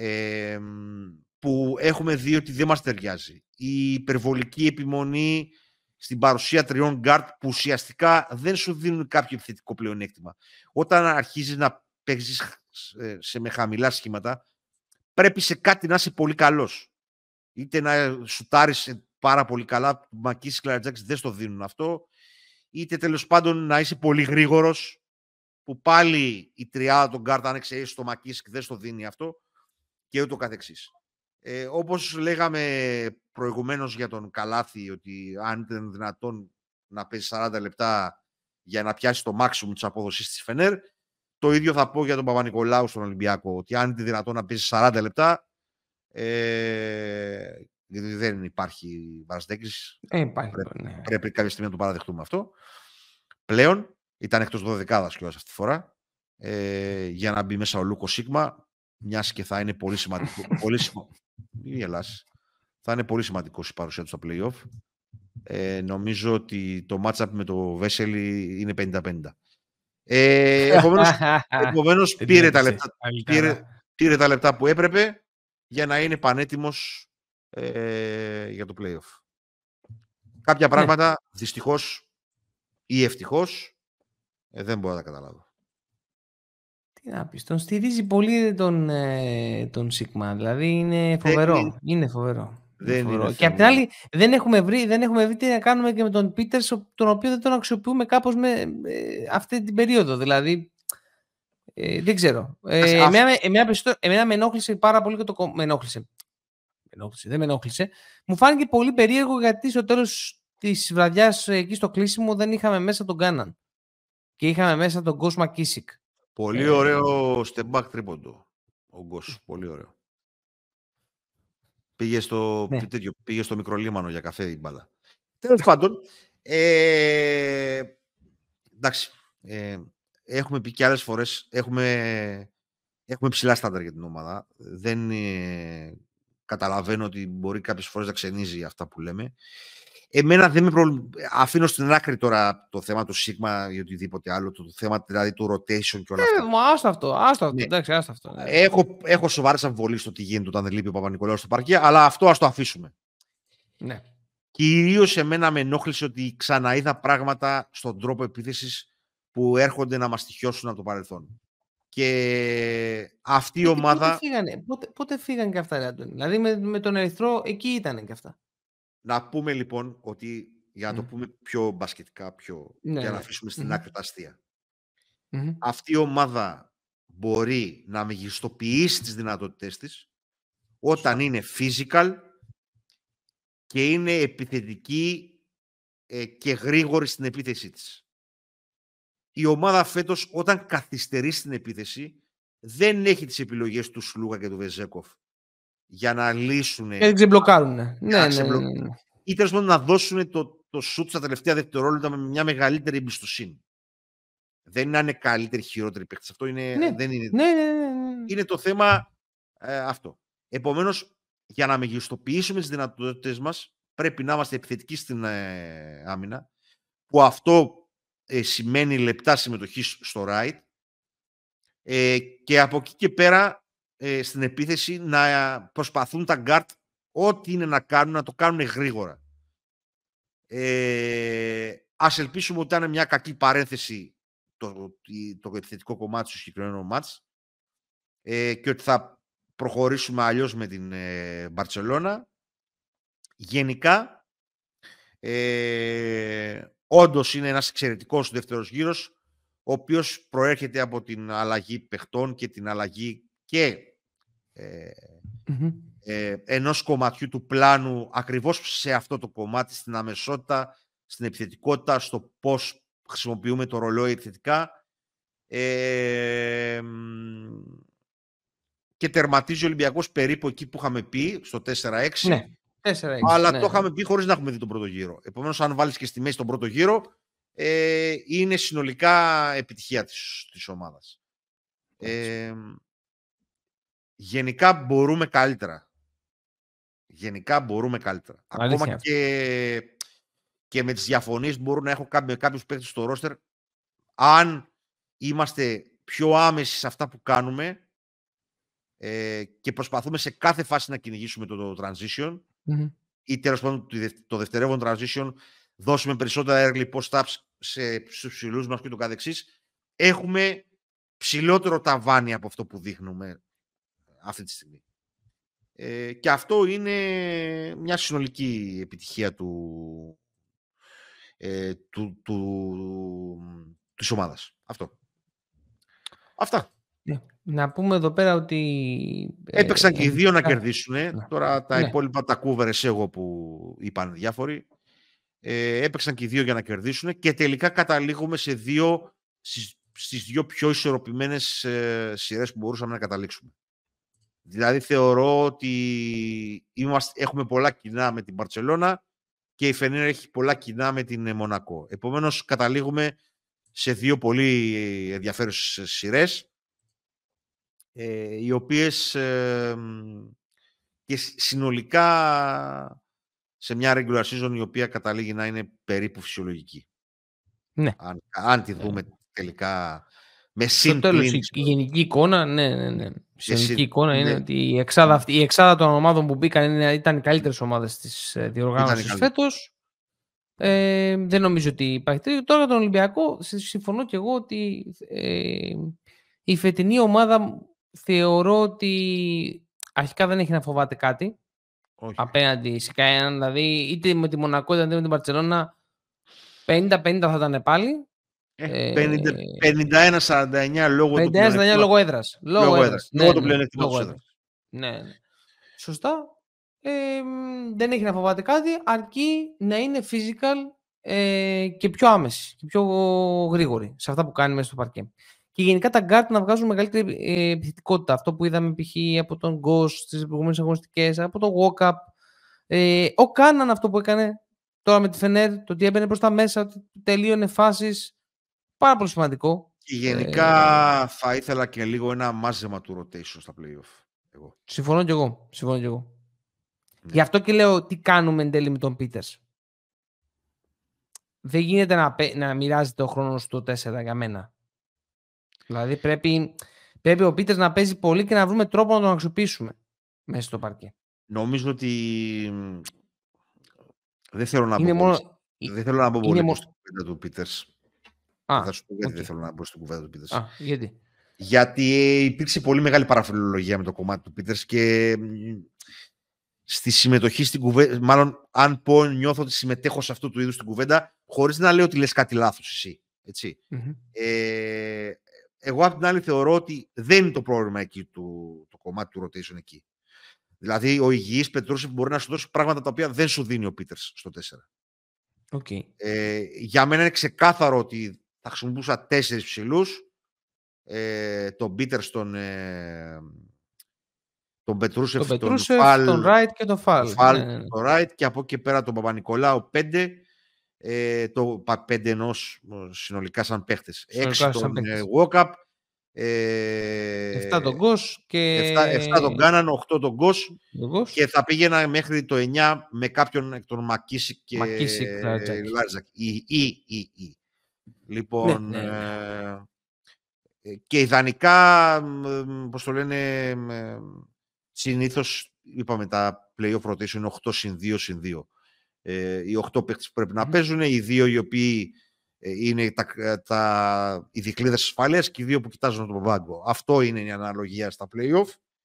που έχουμε δει ότι δεν μας ταιριάζει. Η υπερβολική επιμονή στην παρουσία τριών γκάρτ που ουσιαστικά δεν σου δίνουν κάποιο επιθετικό πλεονέκτημα. Όταν αρχίζεις να παίζεις με χαμηλά σχήματα, πρέπει σε κάτι να είσαι πολύ καλός. Είτε να σουτάρεις πάρα πολύ καλά, Μακίσικ, Λαρετζάκης δεν στο δίνουν αυτό, είτε τέλος πάντων να είσαι πολύ γρήγορος, που πάλι η τριάδα των γκάρτ, αν εξαιρέσεις το Μακίσικ, δεν στο δίνει αυτό, και ούτω καθεξής. Όπως λέγαμε προηγουμένως για τον Καλάθι, ότι αν ήταν δυνατόν να παίζει 40 λεπτά για να πιάσει το maximum της απόδοσης της Φενέρ, το ίδιο θα πω για τον Παπα-Νικολάου στον Ολυμπιακό, ότι αν είναι δυνατόν να παίζει 40 λεπτά, γιατί δεν υπάρχει Βαρασδέκης, πρέπει κάποια στιγμή να το παραδεχτούμε αυτό. Πλέον ήταν εκτός 12άδας κιόλας αυτή τη φορά, για να μπει μέσα ο Λούκο Σίγμα, μιας και θα είναι πολύ σημαντικό. Θα είναι πολύ σημαντικό η παρουσία του στα play-off. Νομίζω ότι το match-up με το Βέσελη είναι 50-50. Επομένως πήρε τα λεπτά που έπρεπε για να είναι πανέτοιμος για το play-off. Κάποια πράγματα δυστυχώς ή ευτυχώς δεν μπορώ να τα καταλάβω. Τι να πεις, τον στηρίζει πολύ τον Σίγμα, δηλαδή είναι φοβερό. Είναι φοβερό. Δεν είναι φοβερό. Και απ' την θέμα. άλλη, δεν έχουμε βρει τι να κάνουμε και με τον Πίτερς, τον οποίο δεν τον αξιοποιούμε κάπως με αυτή την περίοδο. Δηλαδή, δεν ξέρω. Εμένα με ενόχλησε πάρα πολύ και με ενόχλησε. Δεν με ενόχλησε. Μου φάνηκε πολύ περίεργο γιατί στο τέλος της βραδιάς εκεί στο κλείσιμο δεν είχαμε μέσα τον Κάναν. Και είχαμε μέσα τον Γκος Μακίσικ. Πολύ ωραίο step back τρίποντο. Ο Γκος. Πολύ ωραίο. Πήγε στο μικρολίμανο για καφέ η μπάλα. Τέλος πάντων, εντάξει, έχουμε πει και άλλες φορές, έχουμε ψηλά στάνταρ για την ομάδα. Δεν καταλαβαίνω ότι μπορεί κάποιες φορές να ξενίζει αυτά που λέμε. Εμένα δεν με αφήνω στην άκρη τώρα το θέμα του Σίγμα ή οτιδήποτε άλλο, το θέμα δηλαδή του rotation και όλα αυτά. Άστο αυτό. Εντάξει, άστο αυτό. Ναι. Έχω σοβαρές αμφιβολίες στο τι γίνεται όταν δεν λείπει ο Παπα-Νικολάου στο παρκέ, αλλά αυτό ας το αφήσουμε. Ναι. Κυρίως εμένα με ενόχλησε ότι ξαναείδα πράγματα στον τρόπο επίθεσης που έρχονται να μας στοιχιώσουν από το παρελθόν. Και αυτή η ομάδα... Πότε φύγανε και αυτά, Αντώνη? Δηλαδή με τον Ερυθρό εκεί ήταν και αυτά. Να πούμε λοιπόν ότι, για να το πούμε πιο μπασκετικά, για να αφήσουμε στην άκρη τα αστεία. Αυτή η ομάδα μπορεί να μεγιστοποιήσει τις δυνατότητές της όταν είναι physical και είναι επιθετική και γρήγορη στην επίθεσή της. Η ομάδα φέτος, όταν καθυστερεί στην επίθεση, δεν έχει τις επιλογές του Σλούκα και του Βεζέκοφ για να λύσουν. Και δεν ξεμπλοκάρουν. Ναι. Ή τέλος πάντων να δώσουν το σουτ στα τελευταία δευτερόλεπτα με μια μεγαλύτερη εμπιστοσύνη. Δεν είναι καλύτερη, χειρότερη παίκτης. Αυτό είναι. Δεν είναι. Ναι. Είναι το θέμα αυτό. Επομένως, για να μεγιστοποιήσουμε τις δυνατότητες μας, πρέπει να είμαστε επιθετικοί στην άμυνα, που αυτό σημαίνει λεπτά συμμετοχή στο right, και από εκεί και πέρα στην επίθεση να προσπαθούν τα guard ό,τι είναι να κάνουν, να το κάνουν γρήγορα. Ας ελπίσουμε ότι ήταν μια κακή παρένθεση το επιθετικό κομμάτι του συγκεκριμένου μάτς και ότι θα προχωρήσουμε αλλιώς με την Μπαρτσελώνα. Γενικά, όντως είναι ένας εξαιρετικός δεύτερος γύρος, ο οποίος προέρχεται από την αλλαγή παιχτών και την αλλαγή και ενός κομματιού του πλάνου ακριβώς σε αυτό το κομμάτι, στην αμεσότητα, στην επιθετικότητα, στο πώς χρησιμοποιούμε το ρολόι επιθετικά, και τερματίζει ο Ολυμπιακός περίπου εκεί που είχαμε πει, στο 4-6. Ναι, 4-6, αλλά το είχαμε πει χωρίς να έχουμε δει τον πρώτο γύρο. Επομένως, αν βάλεις και στη μέση τον πρώτο γύρο, είναι συνολικά επιτυχία της ομάδας. Γενικά μπορούμε καλύτερα. Ακόμα και με τις διαφωνίες που μπορούν να έχω με κάποιους παίκτες στο ρόστερ, αν είμαστε πιο άμεση σε αυτά που κάνουμε και προσπαθούμε σε κάθε φάση να κυνηγήσουμε το transition, ή τέλος πάντων το δευτερεύον transition, δώσουμε περισσότερα early post-ups στους ψηλούς μας και το καθεξής, έχουμε ψηλότερο ταβάνι από αυτό που δείχνουμε αυτή τη στιγμή. Και αυτό είναι μια συνολική επιτυχία της ομάδας. Αυτά. Να πούμε εδώ πέρα ότι... Έπαιξαν και οι δύο να κερδίσουν. Τώρα τα υπόλοιπα τα κούβερες εγώ που είπαν διάφοροι. Έπαιξαν και οι δύο για να κερδίσουν και τελικά καταλήγουμε στις δύο πιο ισορροπημένες σειρές που μπορούσαμε να καταλήξουμε. Δηλαδή θεωρώ ότι έχουμε πολλά κοινά με την Μπαρτσελώνα και η Φενέρ έχει πολλά κοινά με την Μονακό. Επομένως καταλήγουμε σε δύο πολύ ενδιαφέρουσες σειρές, οι οποίες και συνολικά σε μια regular season η οποία καταλήγει να είναι περίπου φυσιολογική. Ναι. Αν τη δούμε τελικά με συμπλήνηση. Η γενική εικόνα, ναι. Η γενική εικόνα είναι ότι η εξάδα των ομάδων που μπήκαν ήταν οι καλύτερες ομάδες της διοργάνωσης φέτος. Δεν νομίζω ότι υπάρχει τρίτο. Τώρα τον Ολυμπιακό, συμφωνώ και εγώ ότι η φετινή ομάδα θεωρώ ότι αρχικά δεν έχει να φοβάται κάτι. απέναντι σε κανέναν. Δηλαδή, είτε με τη Μονακό είτε με την Μπαρτσελόνα, 50-50 θα ήταν πάλι. 51-49 λόγω του πλεονεκτήματος. λόγω έδρας. Λόγω του πλεονεκτήματος έδρας. Ναι. Σωστά. Δεν έχει να φοβάται κάτι, αρκεί να είναι physical και πιο άμεση και πιο γρήγορη σε αυτά που κάνει μέσα στο παρκέ. Και γενικά τα guard να βγάζουν μεγαλύτερη επιθετικότητα. Αυτό που είδαμε π.χ. από τον Ghost στις προηγούμενες αγωνιστικές, από τον Walkup. Ο Κάναν αυτό που έκανε τώρα με τη Φενέρ, το ότι έμπαινε προς τα μέσα, ότι τελείωνε φάσεις. Πάρα πολύ σημαντικό. Και γενικά θα ήθελα και λίγο ένα μάζεμα του rotation στα play-off. Συμφωνώ κι εγώ. Ναι. Γι' αυτό και λέω τι κάνουμε εν τέλει με τον Peters. Δεν γίνεται να μοιράζεται ο χρόνος στο 4 για μένα. Δηλαδή πρέπει ο Peters να παίζει πολύ και να βρούμε τρόπο να τον αξιοποιήσουμε μέσα στο παρκέ. Νομίζω ότι δεν θέλω να μπω πολύ στην κουβέντα του Peters. Θα σου πω γιατί δεν θέλω να μπω στην κουβέντα του Peters. Γιατί υπήρξε πολύ μεγάλη παραφιλολογία με το κομμάτι του Peters και στη συμμετοχή στην κουβέντα, μάλλον αν πω νιώθω ότι συμμετέχω σε αυτού του είδους την κουβέντα, χωρίς να λέω ότι λες κάτι λάθος εσύ. Έτσι. Εγώ απ' την άλλη θεωρώ ότι δεν είναι το πρόβλημα εκεί το κομμάτι του rotation εκεί. Δηλαδή ο υγιής Πετρούσεφ μπορεί να σου δώσει πράγματα τα οποία δεν σου δίνει ο Peters στο 4. Για μένα είναι ξεκάθαρο ότι θα χρησιμοποιούσα 4 ψηλούς, τον Peters, τον Πετρούσεφ, τον Φαλ, τον Wright και τον Φαλ. Τον Wright και από εκεί πέρα τον Παπα-Νικολάου 5, το 5 ενός συνολικά σαν παίχτες. 6 τον Walkup, 7 τον Ghost και 7 τον Κάναν, 8 τον Ghost και θα πήγαινα μέχρι το 9 με κάποιον εκ των Μακίσικ και Λάρζακ. Λοιπόν, και ιδανικά, πώς το λένε, συνήθως είπαμε τα play-off rotation είναι 8-2-2. Οι 8 παίκτες που πρέπει να παίζουν, οι 2 οι οποίοι είναι οι δικλείδες ασφαλείας και οι 2 που κοιτάζουν τον πάγκο. Αυτό είναι η αναλογία στα play-off.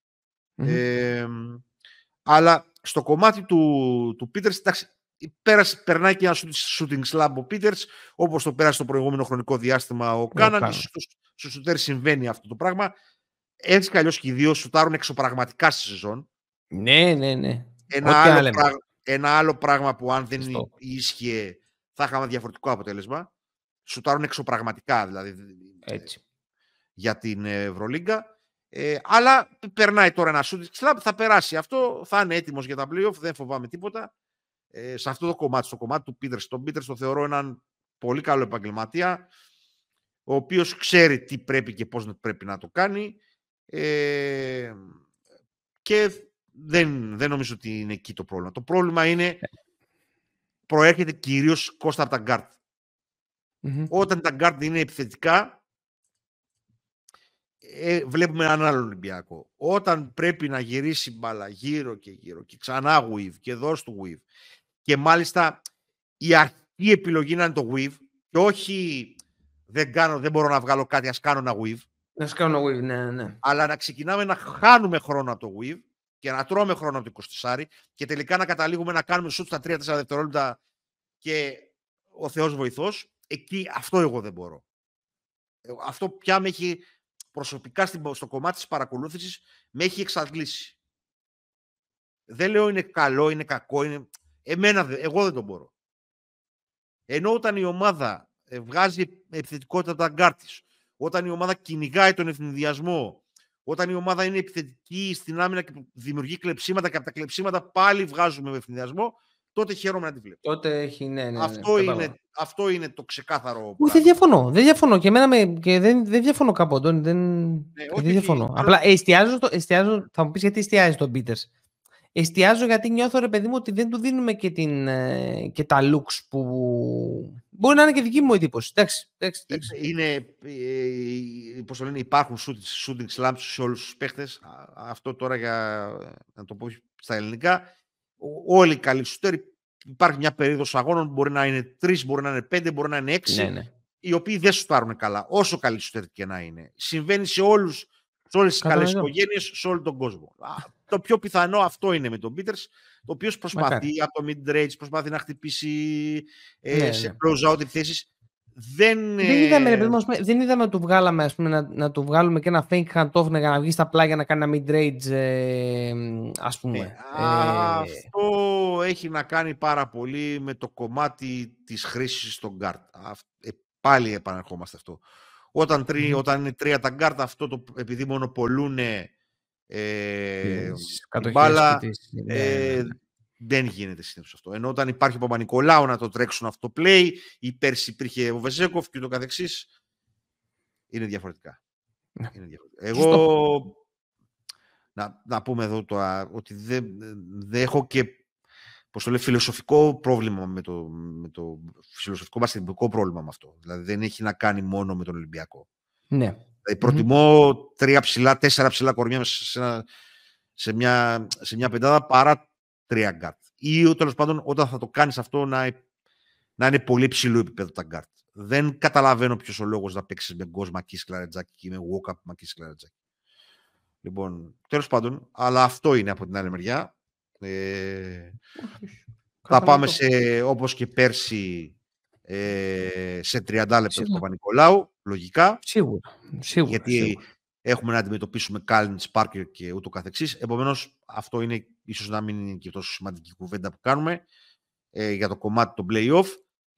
Αλλά στο κομμάτι του Peters, εντάξει, περνάει και ένα shooting slump ο Peters, όπως το πέρασε το προηγούμενο χρονικό διάστημα ο Κάναν. Στο σουτέρ συμβαίνει αυτό το πράγμα. Έτσι κι αλλιώς και οι 2 σουτάρουν εξωπραγματικά στη σεζόν. Ναι. Ένα άλλο πράγμα που αν δεν ίσχυε θα είχαμε διαφορετικό αποτέλεσμα. Σουτάρουν εξωπραγματικά δηλαδή για την Ευρωλίγκα. Αλλά περνάει τώρα ένα shooting slump, θα περάσει αυτό, θα είναι έτοιμος για τα play-off, δεν φοβάμαι τίποτα. Σε αυτό το κομμάτι, στο κομμάτι του Peters. Τον Peters το θεωρώ έναν πολύ καλό επαγγελματία, ο οποίος ξέρει τι πρέπει και πώς πρέπει να το κάνει, και δεν νομίζω ότι είναι εκεί το πρόβλημα. Το πρόβλημα προέρχεται κυρίως, Κώστα, από τα guard. Όταν τα guard είναι επιθετικά, βλέπουμε έναν άλλο Ολυμπιακό. Όταν πρέπει να γυρίσει μπάλα γύρω και γύρω και ξανά weave και δώσει του weave και μάλιστα η αρχή επιλογή να είναι το weave και όχι δεν μπορώ να βγάλω κάτι, ας κάνω ένα weave. Να κάνω weave, ναι. Αλλά να ξεκινάμε να χάνουμε χρόνο από το weave και να τρώμε χρόνο από το 24 και τελικά να καταλήγουμε να κάνουμε shoot στα 3-4 δευτερόλεπτα και ο Θεός βοηθός. Εκεί αυτό εγώ δεν μπορώ. Αυτό πια με έχει προσωπικά στο κομμάτι της παρακολούθησης με έχει εξαντλήσει. Δεν λέω είναι καλό, είναι κακό, εγώ δεν το μπορώ. Ενώ όταν η ομάδα βγάζει επιθετικότητα από τα γκάρ της, όταν η ομάδα κυνηγάει τον ευνηδιασμό, όταν η ομάδα είναι επιθετική στην άμυνα και δημιουργεί κλεψίματα και από τα κλεψίματα πάλι βγάζουμε με ευνηδιασμό, τότε χαίρομαι να τη βλέπω. Τότε έχει, ναι. Αυτό είναι το ξεκάθαρο. Δεν διαφωνώ. Και εμένα δεν διαφωνώ κάπου. Δεν διαφωνώ. Απλά εστιάζω, θα μου πεις γιατί εστιάζει τον Peters. Εστιάζω γιατί νιώθω, ρε παιδί μου, ότι δεν του δίνουμε και τα looks που μπορεί να είναι και δική μου εντύπωση. Εντάξει. Είναι, πώς το λένε, υπάρχουν shooting slumps σε όλους τους παίχτες. Αυτό τώρα για να το πω στα ελληνικά. Όλοι οι καλοί σουτέροι, υπάρχει μια περίοδος αγώνων, μπορεί να είναι 3, μπορεί να είναι 5, μπορεί να είναι 6, οι οποίοι δεν σουτάρουν καλά, όσο καλοί σουτέροι και να είναι. Συμβαίνει σε όλους Σε όλες τις καλές οικογένειες, σε όλο τον κόσμο. Το πιο πιθανό αυτό είναι με τον Peters, το οποίος προσπαθεί από το mid-range, προσπαθεί να χτυπήσει σε close-out θέσεις. Δεν είδαμε να του βγάλαμε, ας πούμε, να του βγάλουμε και ένα fake handoff για να βγει στα πλάγια να κάνει ένα mid-range, ας πούμε. Αυτό έχει να κάνει πάρα πολύ με το κομμάτι της χρήσης στον guard. Πάλι επαναρχόμαστε αυτό. Όταν είναι 3 τα guard, αυτό επειδή μονοπολούν την μπάλα, δεν γίνεται συνήθως αυτό. Ενώ όταν υπάρχει ο Παπα-Νικολάου να το τρέξουν αυτό το play, ή πέρσι υπήρχε ο Βεζέκοφ και το καθεξής, είναι διαφορετικά. Εγώ να πούμε εδώ τώρα ότι δεν έχω και φιλοσοφικό πρόβλημα με το φιλοσοφικό μπασκετμπολικό πρόβλημα με αυτό. Δηλαδή δεν έχει να κάνει μόνο με τον Ολυμπιακό. Ναι. Δηλαδή προτιμώ 4 ψηλά κορμιά σε μια πεντάδα παρά 3 γκάρτ. Ή τέλος πάντων όταν θα το κάνεις αυτό να είναι πολύ ψηλό επίπεδο τα γκάρτ. Δεν καταλαβαίνω ποιος ο λόγος να παίξεις με Γκος Μακίς Κλαρετζάκη ή με Walkup Μακίς Κλαρετζάκη. Λοιπόν, τέλος πάντων, αλλά αυτό είναι από την άλλη μεριά. Θα πάμε όπως και πέρσι σε 30 λεπτά του Παπα-Νικολάου, λογικά. Σίγουρα. Γιατί έχουμε να αντιμετωπίσουμε Κάλινς, Πάρκερ και ούτω καθεξής. Επομένως, αυτό είναι ίσως να μην είναι και τόσο σημαντική κουβέντα που κάνουμε για το κομμάτι των play-off.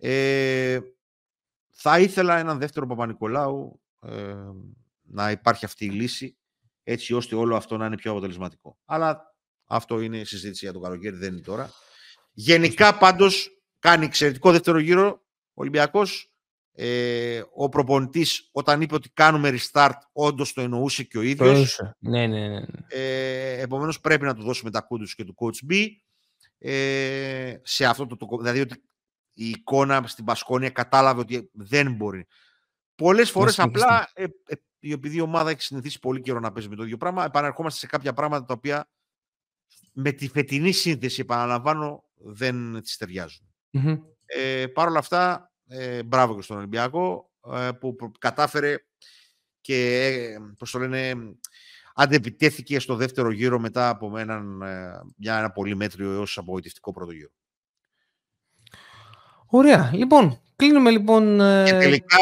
Θα ήθελα έναν δεύτερο Παπα-Νικολάου να υπάρχει αυτή η λύση, έτσι ώστε όλο αυτό να είναι πιο αποτελεσματικό. Αλλά αυτό είναι συζήτηση για το καλοκαίρι, δεν είναι τώρα. Γενικά πάντως κάνει εξαιρετικό δεύτερο γύρο ο Ολυμπιακός. Ο προπονητής όταν είπε ότι κάνουμε restart όντως το εννοούσε και ο ίδιος. Ναι. Επομένως πρέπει να του δώσουμε τα κούντους και του coach B. Σε αυτό δηλαδή ότι η εικόνα στην Πασκόνια κατάλαβε ότι δεν μπορεί. Πολλές φορές απλά επειδή η ομάδα έχει συνηθίσει πολύ καιρό να παίζει με το ίδιο πράγμα, επαναρχόμαστε σε κάποια πράγματα τα οποία με τη φετινή σύνθεση, επαναλαμβάνω, δεν τις ταιριάζουν. Παρ' όλα αυτά, μπράβο και στον Ολυμπιακό που κατάφερε και αντεπιτέθηκε στο δεύτερο γύρο μετά από ένα πολύ μέτριο έως απογοητευτικό πρώτο γύρο. Ωραία. Λοιπόν, κλείνουμε λοιπόν. Και τελικά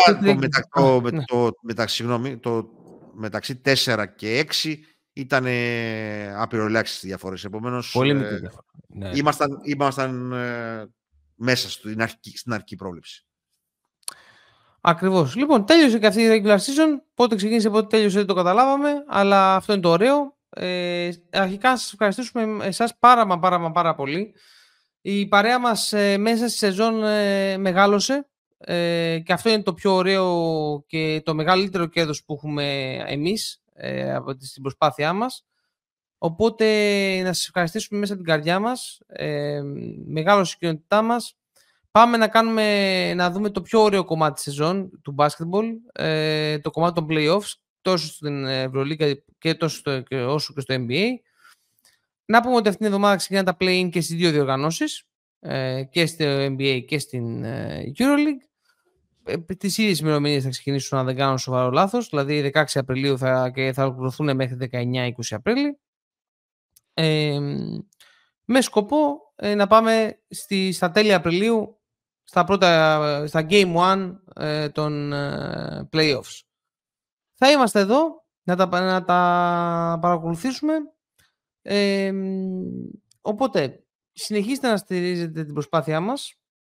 μεταξύ 4 και 6 ήταν απειροελάχιστες διαφορές. Επομένως, πολύ μικρή διαφορά. Ναι. Ήμασταν μέσα στην αρχική πρόβλεψη. Ακριβώς. Λοιπόν, τέλειωσε και αυτή η regular season. Πότε ξεκίνησε, πότε τέλειωσε, δεν το καταλάβαμε. Αλλά αυτό είναι το ωραίο. Αρχικά να σας ευχαριστήσουμε εσάς πάρα πολύ. Η παρέα μας μέσα στη σεζόν μεγάλωσε. Και αυτό είναι το πιο ωραίο και το μεγαλύτερο κέρδος που έχουμε εμείς από την προσπάθειά μας. Οπότε να σας ευχαριστήσουμε μέσα από την καρδιά μας. Μεγάλωσε η κοινότητά μας. Πάμε να δούμε το πιο ωραίο κομμάτι της σεζόν του basketball, το κομμάτι των playoffs, τόσο στην Ευρωλίγκα και όσο και στο NBA. Να πούμε ότι αυτήν την εβδομάδα ξεκινάνε τα play-in και στις δύο διοργανώσεις, και στο NBA και στην EuroLeague. Τις ίδιες ημερομηνίες θα ξεκινήσουν, αν δεν κάνω σοβαρό λάθος, δηλαδή 16 Απριλίου και θα ολοκληρωθούν μέχρι 19-20 Απρίλη. Με σκοπό να πάμε στα τέλη Απριλίου στα Game 1 των playoffs. Θα είμαστε εδώ να τα παρακολουθήσουμε. Οπότε συνεχίστε να στηρίζετε την προσπάθειά μας.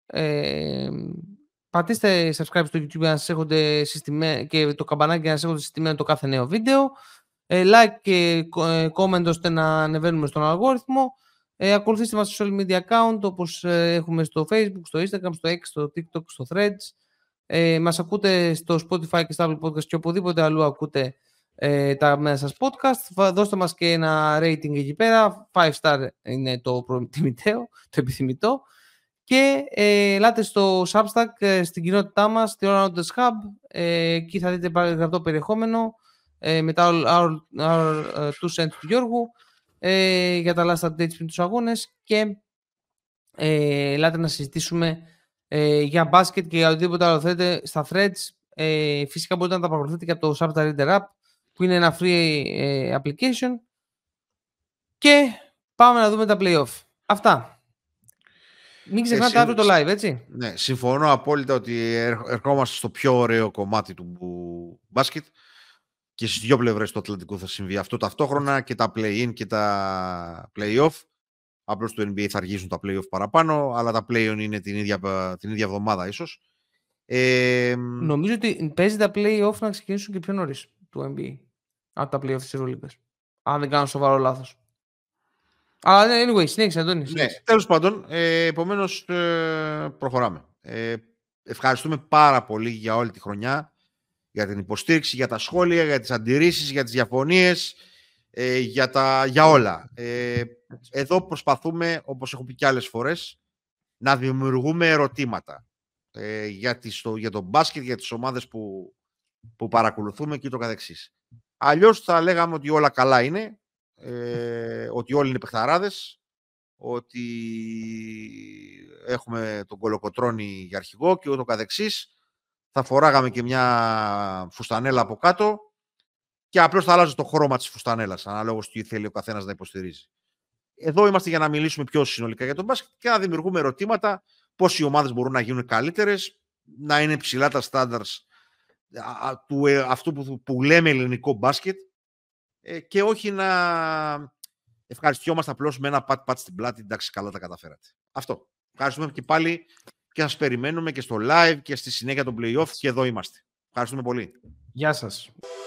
Πατήστε subscribe στο YouTube να σας έχετε και το καμπανάκι να σας έχετε συστημένο το κάθε νέο βίντεο. Like και comment ώστε να ανεβαίνουμε στον αλγόριθμο. Ακολουθήστε μας στο social media account όπως έχουμε στο Facebook, στο Instagram, στο X, στο TikTok, στο Threads. Μας ακούτε στο Spotify και στα Apple Podcast και οπουδήποτε αλλού ακούτε τα μέσα σας podcast. Δώστε μας και ένα rating εκεί πέρα. 5 star είναι το επιθυμητό. Και ελάτε στο Substack στην κοινότητά μας, στη All Around the Hub. Εκεί θα δείτε γραπτό περιεχόμενο με τα our 2 cents του Γιώργου για τα last updates με τους αγώνες και ελάτε να συζητήσουμε για μπάσκετ και για οτιδήποτε άλλο θέλετε στα threads. Φυσικά μπορείτε να τα παρακολουθείτε και από το Substack Reader App που είναι ένα free application, και πάμε να δούμε τα play-off. Αυτά. Μην ξεχνάτε αύριο το live, έτσι. Ναι, συμφωνώ απόλυτα ότι ερχόμαστε στο πιο ωραίο κομμάτι του μπάσκετ και στις δύο πλευρές του Ατλαντικού θα συμβεί αυτό ταυτόχρονα, και τα play-in και τα play-off. Απλώς στο NBA θα αργήσουν τα play-off παραπάνω, αλλά τα play-on είναι την ίδια εβδομάδα ίσως. Νομίζω ότι παίζει τα play-off να ξεκινήσουν και πιο νωρίς του NBA από τα play-off της Ευρωλίγκας. Αν δεν κάνω σοβαρό λάθος. Αλλά anyway, συνέχισε, Αντώνη. Ναι, τέλος πάντων, επομένως προχωράμε. Ευχαριστούμε πάρα πολύ για όλη τη χρονιά, για την υποστήριξη, για τα σχόλια, για τις αντιρρήσεις, για τις διαφωνίες, για όλα. Εδώ προσπαθούμε, όπως έχω πει και άλλες φορές, να δημιουργούμε ερωτήματα για το μπάσκετ, για τις ομάδες που παρακολουθούμε και το καθεξής. Αλλιώς θα λέγαμε ότι όλα καλά είναι, ότι όλοι είναι παιχταράδες, ότι έχουμε τον Κολοκοτρώνη για αρχηγό και ούτω καθεξής. Θα φοράγαμε και μια φουστανέλα από κάτω και απλώς θα αλλάζει το χρώμα της φουστανέλας, αναλόγως τι θέλει ο καθένας να υποστηρίζει. Εδώ είμαστε για να μιλήσουμε πιο συνολικά για τον μπάσκετ και να δημιουργούμε ερωτήματα πώς οι ομάδες μπορούν να γίνουν καλύτερες, να είναι ψηλά τα standards αυτού που λέμε ελληνικό μπάσκετ, και όχι να ευχαριστιόμαστε απλώς με ένα πατ στην πλάτη, εντάξει, καλά τα καταφέρατε. Αυτό. Ευχαριστούμε και πάλι και σας περιμένουμε και στο live και στη συνέχεια των play-off, και εδώ είμαστε. Ευχαριστούμε πολύ. Γεια σας.